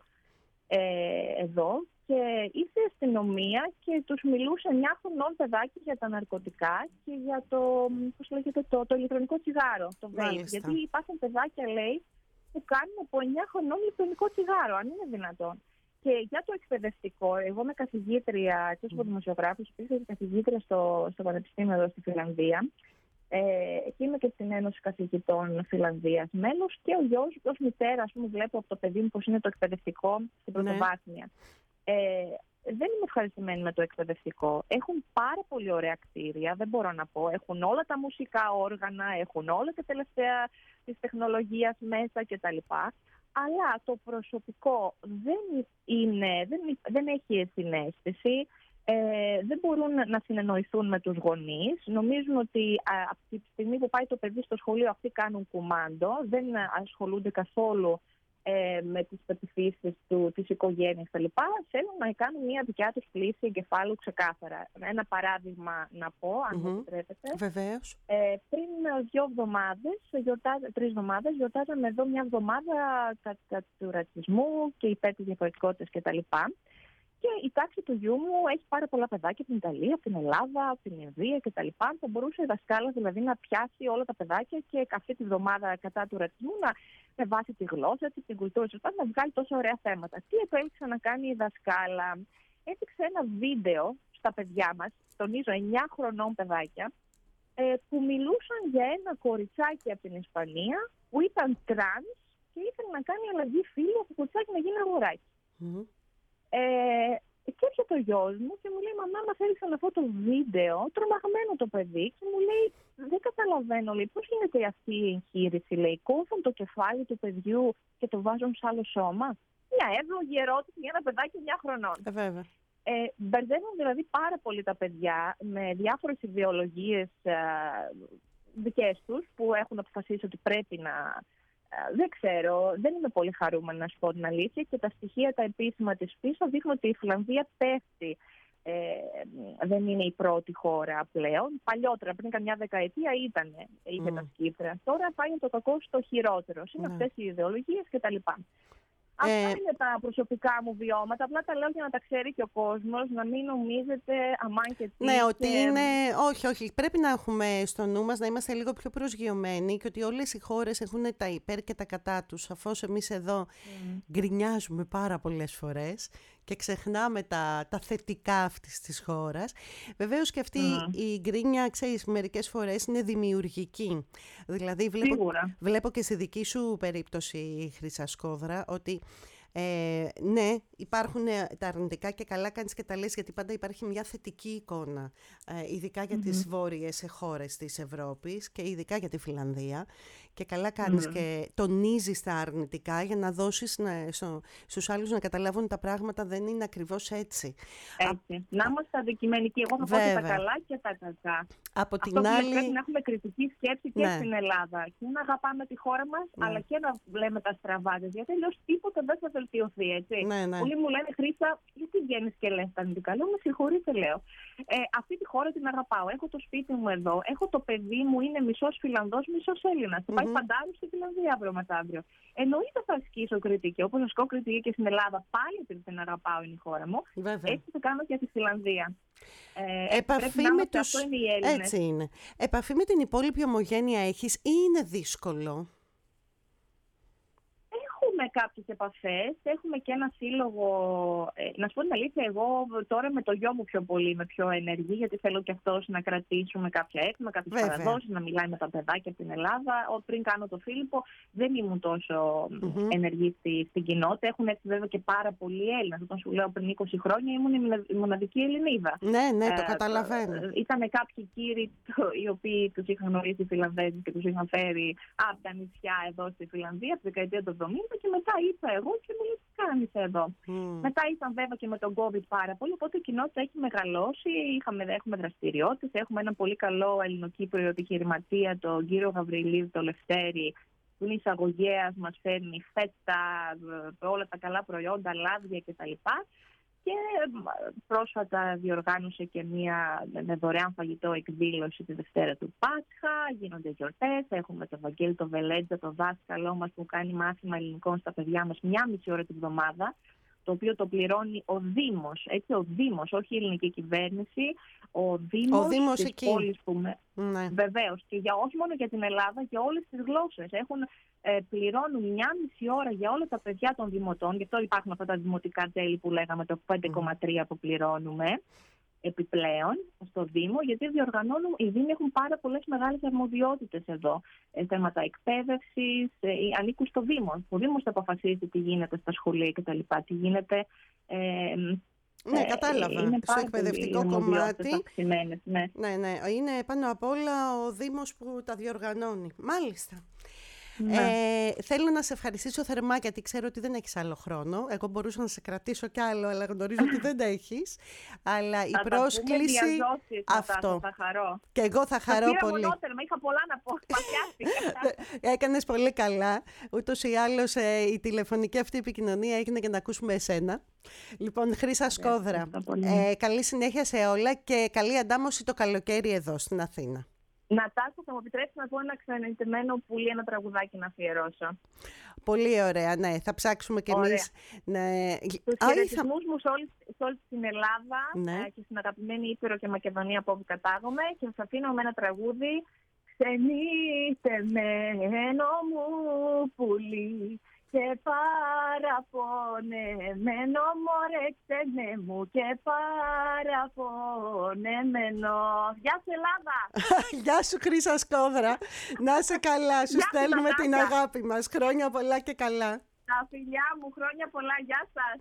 ε, εδώ. Και ήρθε η αστυνομία και τους μιλούσε εννιά χρονών παιδάκι για τα ναρκωτικά και για το, πώς λέγεται, το, το ηλεκτρονικό τσιγάρο, το vape. Γιατί υπάρχουν παιδάκια, λέει, που κάνουν από εννιά χρονών ηλεκτρονικό τσιγάρο, αν είναι δυνατόν. Και για το εκπαιδευτικό, εγώ είμαι καθηγήτρια, εκτός από δημοσιογράφος, υπήρξα και καθηγήτρια στο, στο Πανεπιστήμιο εδώ στη Φιλανδία. Ε, και είμαι και στην Ένωση Καθηγητών Φιλανδίας μέλος και ο γιος, ως μητέρα, ας πούμε, βλέπω από το παιδί μου πώς είναι το εκπαιδευτικό στην πρωτοβάθμια. Ε, δεν είμαι ευχαριστημένη με το εκπαιδευτικό. Έχουν πάρα πολύ ωραία κτίρια, δεν μπορώ να πω. Έχουν όλα τα μουσικά όργανα, έχουν όλα τα τελευταία της τεχνολογίας μέσα κτλ. Αλλά το προσωπικό δεν, είναι, δεν, δεν έχει συναίσθηση, ε, δεν μπορούν να συνεννοηθούν με τους γονείς. Νομίζουν ότι α, από τη στιγμή που πάει το παιδί στο σχολείο αυτοί κάνουν κουμάντο, δεν ασχολούνται καθόλου Ε, με τις πεποιθήσεις του, της οικογένειας κτλ. Θέλουν να κάνουν μια δικιά τους πλήση εγκεφάλου ξεκάθαρα. Ένα παράδειγμα να πω, αν mm-hmm. επιτρέπετε. Βεβαίως. Ε, πριν δύο εβδομάδες, τρεις εβδομάδες, γιορτάζαμε εδώ μια εβδομάδα κατά του ρατσισμού και υπέρ της διαφορετικότητας κτλ. Και η τάξη του γιού μου έχει πάρα πολλά παιδάκια από την Ιταλία, από την Ελλάδα, από την Ινδία κτλ. Θα μπορούσε η δασκάλα δηλαδή να πιάσει όλα τα παιδάκια και αυτή τη βδομάδα κατά του ρατσισμού να, με βάση τη γλώσσα της, την κουλτούρα της, να βγάλει τόσο ωραία θέματα. Τι επέλεξε να κάνει η δασκάλα? Έδειξε ένα βίντεο στα παιδιά μας, τονίζω εννιά χρονών παιδάκια, ε, που μιλούσαν για ένα κοριτσάκι από την Ισπανία που ήταν τρανς και ήθελε να κάνει αλλαγή φύλου από κοριτσάκι να γίνει αγοράκι. Mm-hmm. Ε, και έρχεται ο γιος μου και μου λέει: μαμά, μα θέλησαν αυτό το βίντεο, τρομαγμένο το παιδί, και μου λέει: δεν καταλαβαίνω, λέει, πώς γίνεται αυτή η εγχείρηση, λέει, κόβουν το κεφάλι του παιδιού και το βάζουν σε άλλο σώμα? Μια εύλογη ερώτηση για ένα παιδάκι εννιά χρονών. Ε, βέβαια. Ε, μπερδεύουν δηλαδή πάρα πολύ τα παιδιά με διάφορες ιδεολογίες ε, δικές τους που έχουν αποφασίσει ότι πρέπει να... Δεν ξέρω, δεν είμαι πολύ χαρούμενη να σου πω την αλήθεια, και τα στοιχεία τα επίσημα της πίσω δείχνουν ότι η Φιλανδία πέφτει. Ε, δεν είναι η πρώτη χώρα πλέον. Παλιότερα, πριν καμιά δεκαετία, ήταν, είχε mm. τα σκύπτρα. Τώρα πάει το κακό στο χειρότερο. Είναι mm. αυτές οι ιδεολογίες κτλ. Αυτά ε... είναι τα προσωπικά μου βιώματα. Απλά τα λέω για να τα ξέρει και ο κόσμος, να μην νομίζετε αμάν και τι. Ναι, ότι είναι... Όχι, όχι. Πρέπει να έχουμε στο νου μας να είμαστε λίγο πιο προσγειωμένοι και ότι όλες οι χώρες έχουν τα υπέρ και τα κατά τους. Σαφώς εμείς εδώ mm. γκρινιάζουμε πάρα πολλές φορές και ξεχνάμε τα, τα θετικά αυτής της χώρας. Βεβαίως και αυτή mm. η γκρίνια, ξέρεις, μερικές φορές είναι δημιουργική. Δηλαδή βλέπω, βλέπω και στη δική σου περίπτωση, Χρυσασκόδρα, ότι ε, ναι, υπάρχουν τα αρνητικά και καλά κάνεις και τα λες, γιατί πάντα υπάρχει μια θετική εικόνα, ε, ειδικά για mm-hmm. τις βόρειες χώρες της Ευρώπης και ειδικά για τη Φιλανδία, και καλά κάνεις mm-hmm. και τονίζεις τα αρνητικά για να δώσεις να, στο, στους άλλους να καταλάβουν τα πράγματα δεν είναι ακριβώς έτσι. Έτσι. Α, να είμαστε αντικειμενικοί. Εγώ θα πω και τα καλά και τα κακά. Από Αυτό την άλλη... πρέπει να έχουμε κριτική σκέψη και ναι. στην Ελλάδα. Και να αγαπάμε τη χώρα μας, ναι. αλλά και να λέμε τα στραβά της. Γιατί αλλιώς τίποτα δεν θα βελτιωθεί, έτσι. Ναι, ναι. Πολλοί μου λένε: Χρύσα, γιατί βγαίνεις και λες τα αρνητικά? Λέω: με συγχωρείτε, λέω. Ε, αυτή τη χώρα την αγαπάω. Έχω το σπίτι μου εδώ. Έχω το παιδί μου, είναι μισός Φιλανδός, μισός Έλληνας. Mm-hmm. Θα πάει παντάρου στη Φιλανδία αύριο μεθαύριο. Εννοείται θα ασκήσω κριτική. Όπως ασκώ κριτική και στην Ελλάδα, πάλι επειδή την αγαπάω, είναι η χώρα μου. Βέβαια. Έτσι θα κάνω και στη Φιλανδία. Ε, Επαφή με τους... είναι Έτσι είναι. Επαφή με την υπόλοιπη ομογένεια έχεις ή είναι δύσκολο? Έχουμε κάποιες επαφές. Έχουμε και ένα σύλλογο. Ε, να σου πω την αλήθεια, εγώ τώρα με το γιο μου πιο πολύ είμαι πιο ενεργή, γιατί θέλω και αυτός να κρατήσουμε κάποια έθιμα, κάποιες παραδόσεις, να μιλάει με τα παιδάκια από την Ελλάδα. Ο, πριν κάνω το Φίλιππο, δεν ήμουν τόσο mm-hmm. ενεργή στη, στην κοινότητα. Έχουν έτσι βέβαια και πάρα πολλοί Έλληνες. Όταν σου λέω πριν είκοσι χρόνια ήμουν η μοναδική Ελληνίδα. Ναι, ναι, το ε, καταλαβαίνω. Ε, ήταν κάποιοι κύριοι οι οποίοι τους είχαν γνωρίσει οι Φιλανδέζοι και τους είχαν φέρει από τα νησιά εδώ στη Φιλανδία από τη δεκαετία του εβδομήντα, και μετά ήρθα εγώ και μου λέει τι κάνεις εδώ. Mm. Μετά ήρθαν βέβαια και με τον COVID πάρα πολύ, οπότε η κοινότητα έχει μεγαλώσει, είχαμε, έχουμε δραστηριότητες, έχουμε ένα πολύ καλό ελληνοκύπριο επιχειρηματία, τον κύριο Γαβριλίδη, το Λευτέρη, που είναι εισαγωγέας, μας φέρνει φέτα, όλα τα καλά προϊόντα, λάδια κτλ. Και πρόσφατα διοργάνωσε και μια με δωρεάν φαγητό εκδήλωση τη Δευτέρα του Πάσχα. Γίνονται γιορτές. Έχουμε τον Βαγγέλη το Βελέτζα, το δάσκαλό μας που κάνει μάθημα ελληνικών στα παιδιά μας μια μισή ώρα την εβδομάδα, το οποίο το πληρώνει ο Δήμος. Έτσι, ο Δήμος, όχι η ελληνική κυβέρνηση. Ο Δήμος, ο Δήμος της εκεί. πόλης που με... Ναι. Βεβαίως. Και για, όχι μόνο για την Ελλάδα, για όλες τις γλώσσες. Έχουν, ε, πληρώνουν μια μισή ώρα για όλα τα παιδιά των δημοτών. Γι' αυτό υπάρχουν αυτά τα δημοτικά τέλη που λέγαμε, το πέντε κόμμα τρία mm. που πληρώνουμε επιπλέον στο Δήμο, γιατί διοργανώνουν, οι Δήμοι έχουν πάρα πολλές μεγάλες αρμοδιότητες εδώ. Ε, θέματα εκπαίδευσης, ε, ανήκουν στο Δήμο. Ο Δήμος θα αποφασίζει τι γίνεται στα σχολεία κτλ. Τι γίνεται. Ε, Ναι, κατάλαβα. Είναι στο εκπαιδευτικό κομμάτι. Ναι. ναι, ναι. Είναι πάνω απ' όλα ο Δήμος που τα διοργανώνει. Μάλιστα. Ναι. Ε, θέλω να σε ευχαριστήσω θερμά, γιατί ξέρω ότι δεν έχεις άλλο χρόνο. Εγώ μπορούσα να σε κρατήσω κι άλλο, αλλά γνωρίζω ότι δεν έχεις. Αλλά η θα πρόσκληση. Τα αυτό. Θα χαρώ. Και εγώ θα χαρώ θα πολύ. Μονότερμα, είχα πολλά να πω. Έκανες πολύ καλά. Ούτως ή άλλως ε, η τηλεφωνική αυτή επικοινωνία έγινε για να ακούσουμε εσένα. Λοιπόν, Χρύσα Σκόδρα, ε, καλή συνέχεια σε όλα και καλή αντάμωση το καλοκαίρι εδώ στην Αθήνα. Νατάσα, θα μου επιτρέψει να πω ένα ξενιτεμένο πουλί, ένα τραγουδάκι να αφιερώσω. Πολύ ωραία, ναι. Θα ψάξουμε κι εμείς. Ναι. Τους χαιρετισμούς μου σε όλη, σε όλη την Ελλάδα, ναι. και στην αγαπημένη Ήπειρο και Μακεδονία από όπου κατάγομαι, και σας αφήνω με ένα τραγούδι. Ξενιτεμένο μου πουλί και παραπονεμένο, μωρέ ξενέ μου και παραπονεμένο. Γεια σου Ελλάδα! Γεια σου Χρύσα Σκόδρα! Να είσαι καλά, σου στέλνουμε την αγάπη μας. Χρόνια πολλά και καλά. Τα φιλιά μου, χρόνια πολλά, γεια σας!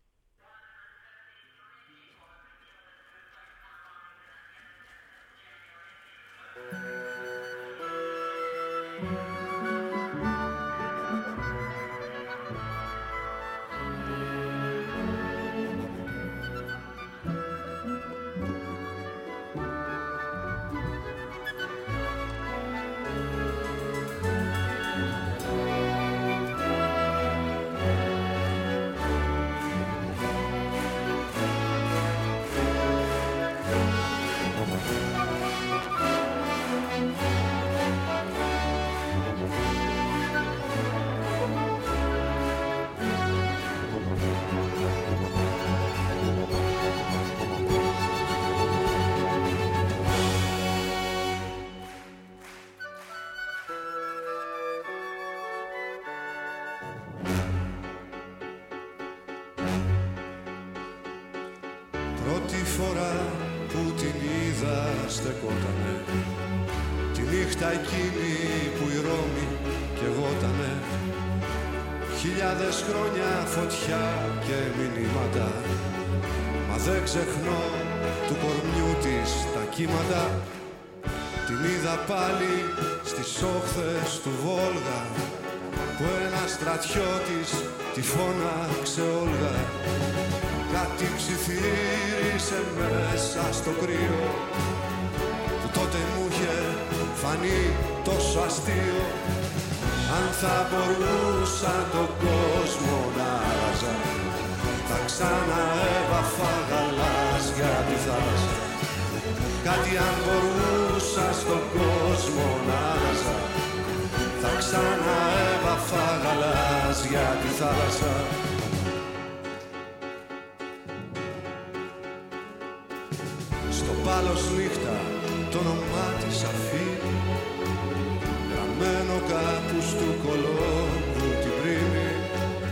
Πρώτη φορά που την είδα στεκότανε τη νύχτα εκείνη που η Ρώμη καιγότανε. Χιλιάδες χρόνια φωτιά και μηνύματα, μα δεν ξεχνώ του κορμιού της τα κύματα. Την είδα πάλι στις όχθες του Βόλγα, που ένας στρατιώτης τη φώναξε Όλγα. Κάτι ψιθύρισε μέσα στο κρύο, που τότε μου είχε φανεί τόσο αστείο. Αν θα μπορούσα τον κόσμο να άλλαζα, θα ξαναέβαφα γαλάζια τη θάλασσα. Κάτι αν μπορούσα στον κόσμο να άλλαζα, θα ξαναέβαφα γαλάζια τη θάλασσα. Στο πάλος νύχτα το όνομά της αφήνει, γραμμένο κάπου στου κολόμπου την πρίμη.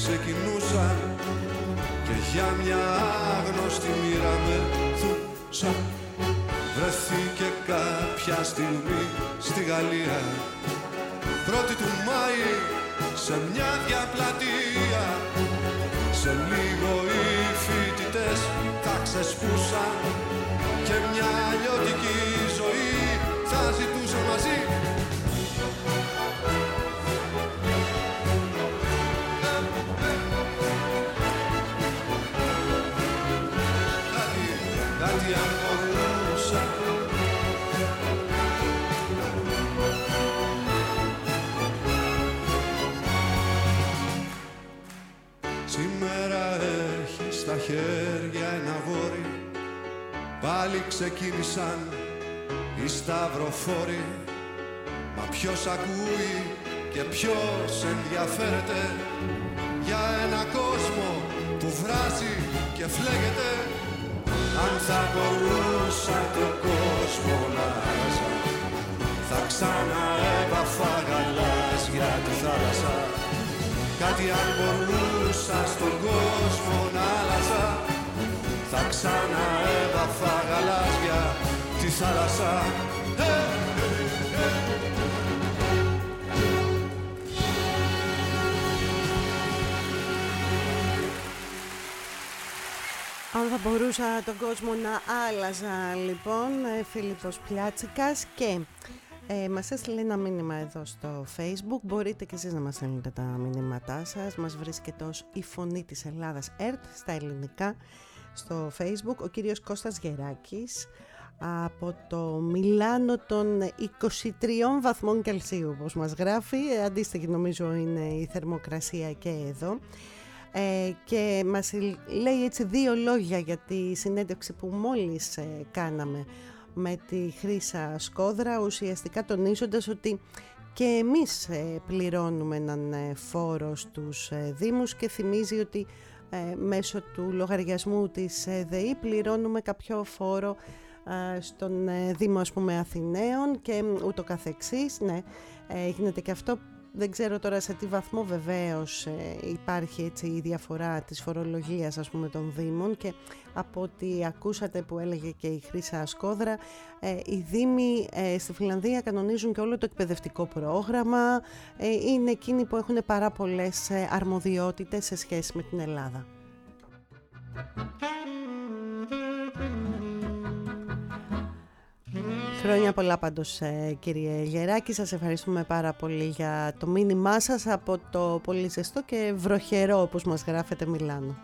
ξεκινούσαν και για μια άγνωστη μοίρα με θούσα. Βρεθήκε κάποια στιγμή στη Γαλλία, πρώτη του Μάη, σε μια διαπλατεία. Σε λίγο οι φοιτητές θα ξεσπούσαν και μια αλλιώτικη ζωή θα ζητούσαν μαζί. Κάτι, κάτι αν μπορούσα. Σήμερα έχει στα χέρια ένα γόρι, πάλι ξεκίνησαν οι σταυροφόροι. Μα ποιος ακούει και ποιος ενδιαφέρεται για ένα κόσμο που βράζει και φλέγεται. Αν θα μπορούσα το κόσμο να άλλαζα, θα ξαναέβαφα γαλάζια τη θάλασσα. Κάτι αν μπορούσα στον κόσμο να άλλαζα, θα ξαναέβαφα γαλάζια τη θάλασσα. Αν θα μπορούσα τον κόσμο να άλλαζα, λοιπόν, Φίλιππος Πλιάτσικας. Και ε, μας έστειλε ένα μήνυμα εδώ στο Facebook. Μπορείτε και εσείς να μας στέλνετε τα μηνύματά σας. Μας βρίσκεται ως η Φωνή της Ελλάδας ΕΡΤ στα ελληνικά στο Facebook. Ο κύριος Κώστας Γεράκης από το Μιλάνο των είκοσι τριών βαθμών Κελσίου, όπως μας γράφει. Αντίστοιχη νομίζω είναι η θερμοκρασία και εδώ. Ε, και μας λέει έτσι δύο λόγια για τη συνέντευξη που μόλις ε, κάναμε με τη Χρύσα Σκόδρα, ουσιαστικά τονίζοντας ότι και εμείς ε, πληρώνουμε έναν ε, φόρο στους ε, Δήμους, και θυμίζει ότι ε, μέσω του λογαριασμού της ε, ΔΕΗ πληρώνουμε κάποιο φόρο ε, στον ε, Δήμο, ας πούμε, Αθηναίων και ούτω καθεξής. Ναι, ε, γίνεται και αυτό. Δεν ξέρω τώρα σε τι βαθμό βεβαίως ε, υπάρχει έτσι η διαφορά της φορολογίας, ας πούμε, των Δήμων, και από ό,τι ακούσατε που έλεγε και η Χρύσα Σκόδρα, ε, οι Δήμοι ε, στη Φινλανδία κανονίζουν και όλο το εκπαιδευτικό πρόγραμμα, ε, είναι εκείνοι που έχουν πάρα πολλές ε, αρμοδιότητες σε σχέση με την Ελλάδα. Χρόνια πολλά πάντως, κύριε Γεράκη, σας ευχαριστούμε πάρα πολύ για το μήνυμά σας από το πολύ ζεστό και βροχερό, όπως μας γράφετε, Μιλάνο.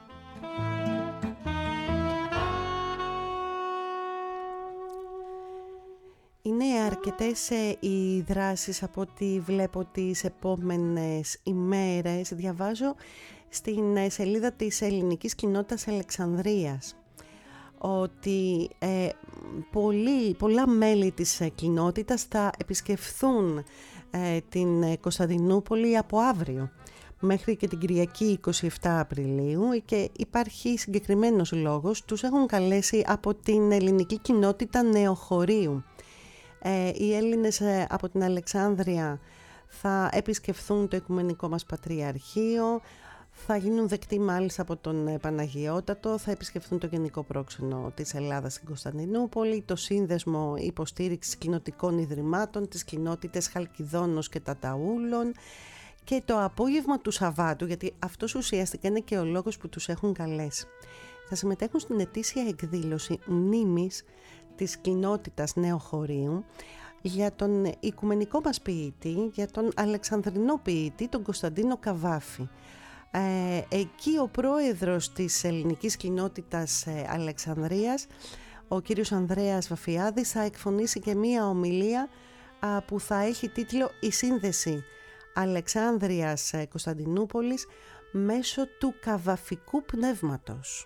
Είναι αρκετές οι δράσεις από ό,τι βλέπω τις επόμενες ημέρες. Διαβάζω στην σελίδα της ελληνικής κοινότητας Αλεξανδρίας ότι ε, πολλοί, πολλά μέλη της ε, κοινότητας θα επισκεφθούν ε, την ε, Κωνσταντινούπολη από αύριο μέχρι και την Κυριακή εικοστή εβδόμη Απριλίου, και υπάρχει συγκεκριμένος λόγος. Τους έχουν καλέσει από την ελληνική κοινότητα Νεοχωρίου. Ε, οι Έλληνες ε, από την Αλεξάνδρεια θα επισκεφθούν το Οικουμενικό μας Πατριαρχείο, θα γίνουν δεκτοί μάλιστα από τον Παναγιώτατο, θα επισκεφθούν το Γενικό Πρόξενο της Ελλάδας στην Κωνσταντινούπολη, το Σύνδεσμο Υποστήριξης Κοινοτικών Ιδρυμάτων, τις κοινότητες Χαλκιδόνος και Ταταούλων, και το απόγευμα του Σαββάτου, γιατί αυτός ουσιαστικά είναι και ο λόγος που τους έχουν καλέσει, θα συμμετέχουν στην ετήσια εκδήλωση μνήμης της κοινότητας Νεοχωρίου για τον οικουμενικό μας ποιητή, για τον Αλεξανδρινό ποιητή, τον Κωνσταντίνο Καβάφη. Ε, εκεί ο πρόεδρος της ελληνικής κοινότητας ε, Αλεξανδρίας, ο κύριος Ανδρέας Βαφιάδης, θα εκφωνήσει και μία ομιλία α, που θα έχει τίτλο «Η σύνδεση Αλεξάνδρειας ε, Κωνσταντινούπολης μέσω του καβαφικού πνεύματος».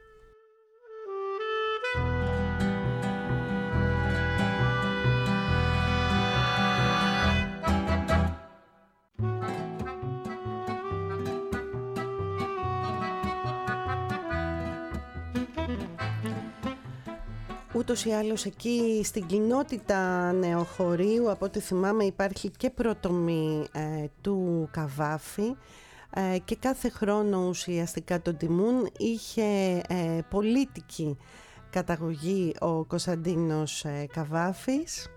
Ούτως ή άλλως εκεί στην κοινότητα Νεοχωρίου, από ό,τι θυμάμαι, υπάρχει και προτομή ε, του Καβάφη. και κάθε χρόνο ουσιαστικά τον τιμούν. Είχε ε, πολίτικη καταγωγή ο Κωνσταντίνος ε, Καβάφης.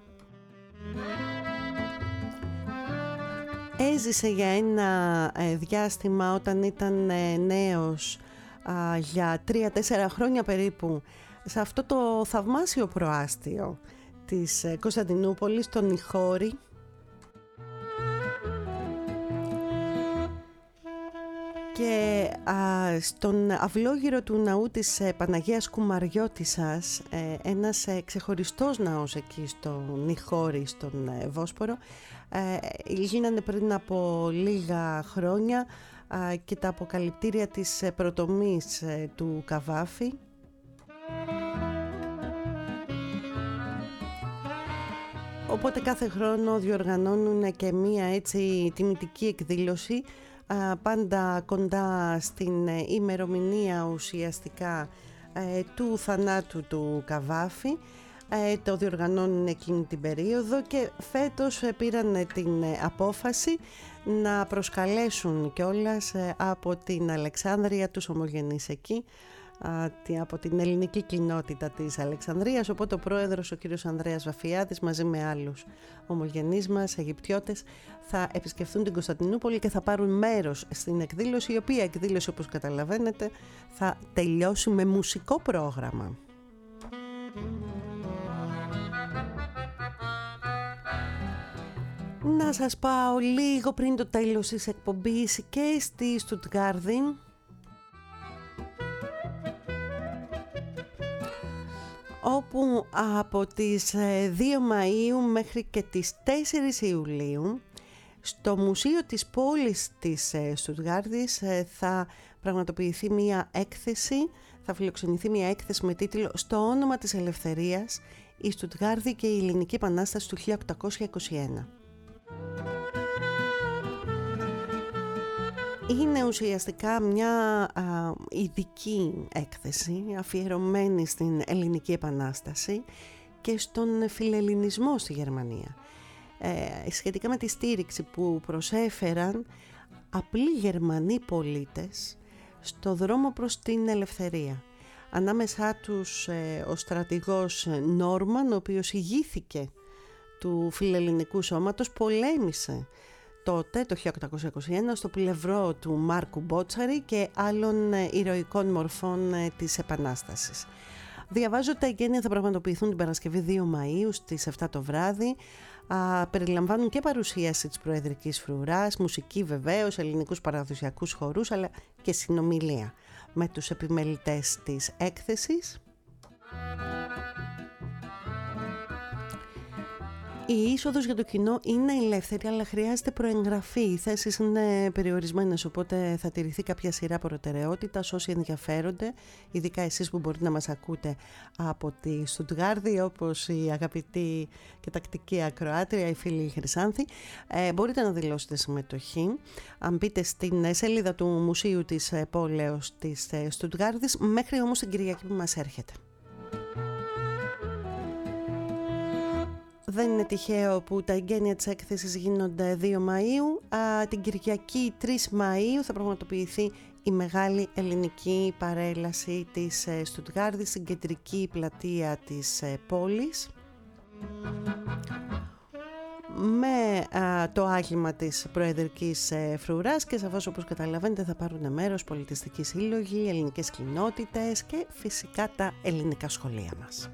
Έζησε για ένα ε, διάστημα όταν ήταν ε, νέος, ε, για τρία-τέσσερα χρόνια περίπου, σε αυτό το θαυμάσιο προάστιο της ε, Κωνσταντινούπολης, τον Ηχώρη. Και α, στον αυλόγυρο του ναού της ε, Παναγίας Κουμαριώτισσας, ε, ένας ε, ξεχωριστός ναός εκεί στον Ηχώρη, στον ε, Βόσπορο, ε, γίνανε πριν από λίγα χρόνια ε, και τα αποκαλυπτήρια της ε, προτομής ε, του Καβάφη. Οπότε κάθε χρόνο διοργανώνουν και μία έτσι τιμητική εκδήλωση, πάντα κοντά στην ημερομηνία ουσιαστικά του θανάτου του Καβάφη. Το διοργανώνουν εκείνη την περίοδο και φέτος πήραν την απόφαση να προσκαλέσουν κιόλας από την Αλεξάνδρεια τους ομογενείς εκεί, από την ελληνική κοινότητα της Αλεξανδρίας. Οπότε ο πρόεδρος, ο κύριος Ανδρέας Βαφιάδης, μαζί με άλλους ομογενείς μας, Αιγυπτιώτες, θα επισκεφθούν την Κωνσταντινούπολη και θα πάρουν μέρος στην εκδήλωση, η οποία εκδήλωση, όπως καταλαβαίνετε, θα τελειώσει με μουσικό πρόγραμμα. Να σας πάω λίγο πριν το τέλος της εκπομπής και στη Στουτγκάρδη, όπου από τις δύο Μαΐου μέχρι και τις τέσσερις Ιουλίου στο Μουσείο της Πόλης της Στουτγκάρδης θα πραγματοποιηθεί μια έκθεση, θα φιλοξενηθεί μια έκθεση με τίτλο «Στο όνομα της ελευθερίας, η Στουτγκάρδη και η Ελληνική Επανάσταση του χίλια οκτακόσια είκοσι ένα». Είναι ουσιαστικά μια α, ειδική έκθεση αφιερωμένη στην Ελληνική Επανάσταση και στον φιλελληνισμό στη Γερμανία, ε, σχετικά με τη στήριξη που προσέφεραν απλοί Γερμανοί πολίτες στο δρόμο προς την ελευθερία. Ανάμεσά τους ε, ο στρατηγός Νόρμαν, ο οποίος ηγήθηκε του φιλελληνικού σώματος, πολέμησε τότε, το χίλια οκτακόσια είκοσι ένα, στο πλευρό του Μάρκου Μπότσαρη και άλλων ηρωικών μορφών της Επανάστασης. Διαβάζω ότι τα εγγένεια θα πραγματοποιηθούν την Παρασκευή δύο Μαΐου στις επτά το βράδυ. Α, περιλαμβάνουν και παρουσίαση της Προεδρικής Φρουράς, μουσική βεβαίως, ελληνικούς παραδοσιακούς χορούς, αλλά και συνομιλία με τους επιμελητές της έκθεσης. Η είσοδος για το κοινό είναι ελεύθερη, αλλά χρειάζεται προεγγραφή. Οι θέσεις είναι περιορισμένες, οπότε θα τηρηθεί κάποια σειρά προτεραιότητας. Όσοι ενδιαφέρονται, ειδικά εσείς που μπορείτε να μας ακούτε από τη Στουτγκάρδη, όπως η αγαπητή και τακτική ακροάτρια, η φίλη Χρυσάνθη, ε, μπορείτε να δηλώσετε συμμετοχή. Αν μπείτε στην σελίδα του Μουσείου της Πόλεως της Στουτγκάρδης, μέχρι όμως την Κυριακή που μας έρχεται. Δεν είναι τυχαίο που τα εγγένεια της έκθεσης γίνονται δύο Μαΐου. Α, την Κυριακή τρεις Μαΐου θα πραγματοποιηθεί η μεγάλη ελληνική παρέλαση της Στουτγκάρδης στην κεντρική πλατεία της πόλης, με α, το άγημα της Προεδρικής ε, Φρουράς, και σαφώς, όπως καταλαβαίνετε, θα πάρουν μέρος πολιτιστικοί σύλλογοι, ελληνικές κοινότητες και φυσικά τα ελληνικά σχολεία μας.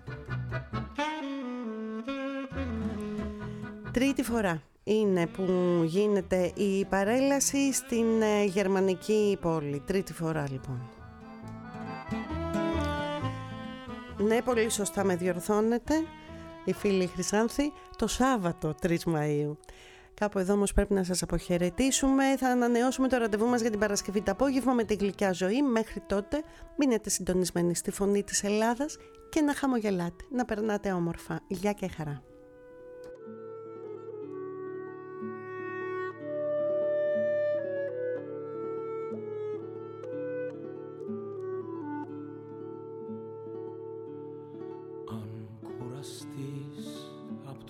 Τρίτη φορά είναι που γίνεται η παρέλαση στην γερμανική πόλη. Τρίτη φορά λοιπόν. Ναι, πολύ σωστά με διορθώνετε η φίλη Χρυσάνθη, το Σάββατο τρεις Μαΐου. Κάπου εδώ όμως πρέπει να σας αποχαιρετήσουμε. Θα ανανεώσουμε το ραντεβού μας για την Παρασκευή το απόγευμα με τη Γλυκιά Ζωή. Μέχρι τότε μείνετε συντονισμένοι στη Φωνή της Ελλάδας και να χαμογελάτε, να περνάτε όμορφα. Γεια και χαρά.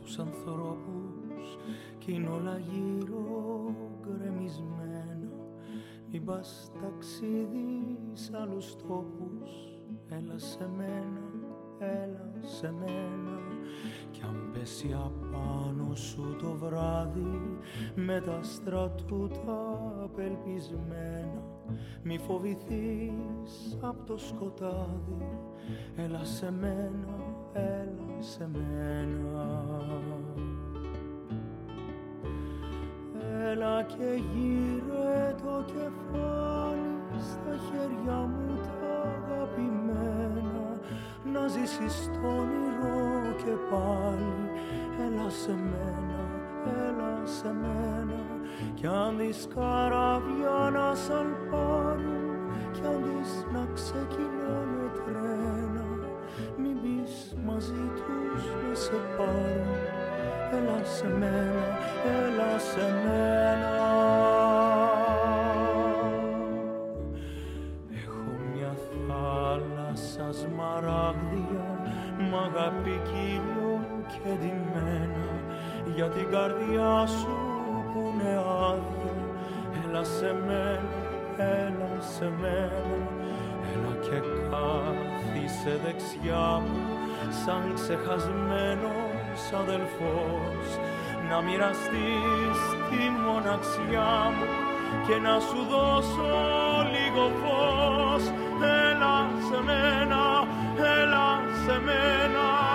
Ανθρώπους κι είναι όλα γύρω γκρεμισμένο Μην πας ταξίδι σ' άλλους τόπους, έλα σε μένα, έλα σε μένα. Κι αν πέσει απάνω σου το βράδυ με τα άστρα του τα απελπισμένα, μη φοβηθείς απ' το σκοτάδι, έλα σε μένα, έλα σε μένα. Έλα και γύρε το κεφάλι στα χέρια μου τα αγαπημένα, να ζήσεις το όνειρο και πάλι, έλα σε μένα, έλα σε μένα. Κι αν δεις καράβια να σ' αλπάρουν, κι αν δεις να ξεκινάνε τρένα, μην πεις μαζί τους να σε πάρουν, έλα σε μένα, έλα σε μένα. Έχω μια θάλασσα σμαράγδια, μ' αγάπη κύλιο και ντυμένα, για την καρδιά σου που είναι άδεια, έλα σε μένα, έλα σε μένα. Έλα και κάθισε δεξιά μου σαν ξεχασμένος αδελφός, να μοιραστείς τη μοναξιά μου και να σου δώσω λίγο φως. Έλα σε μένα, έλα σε μένα.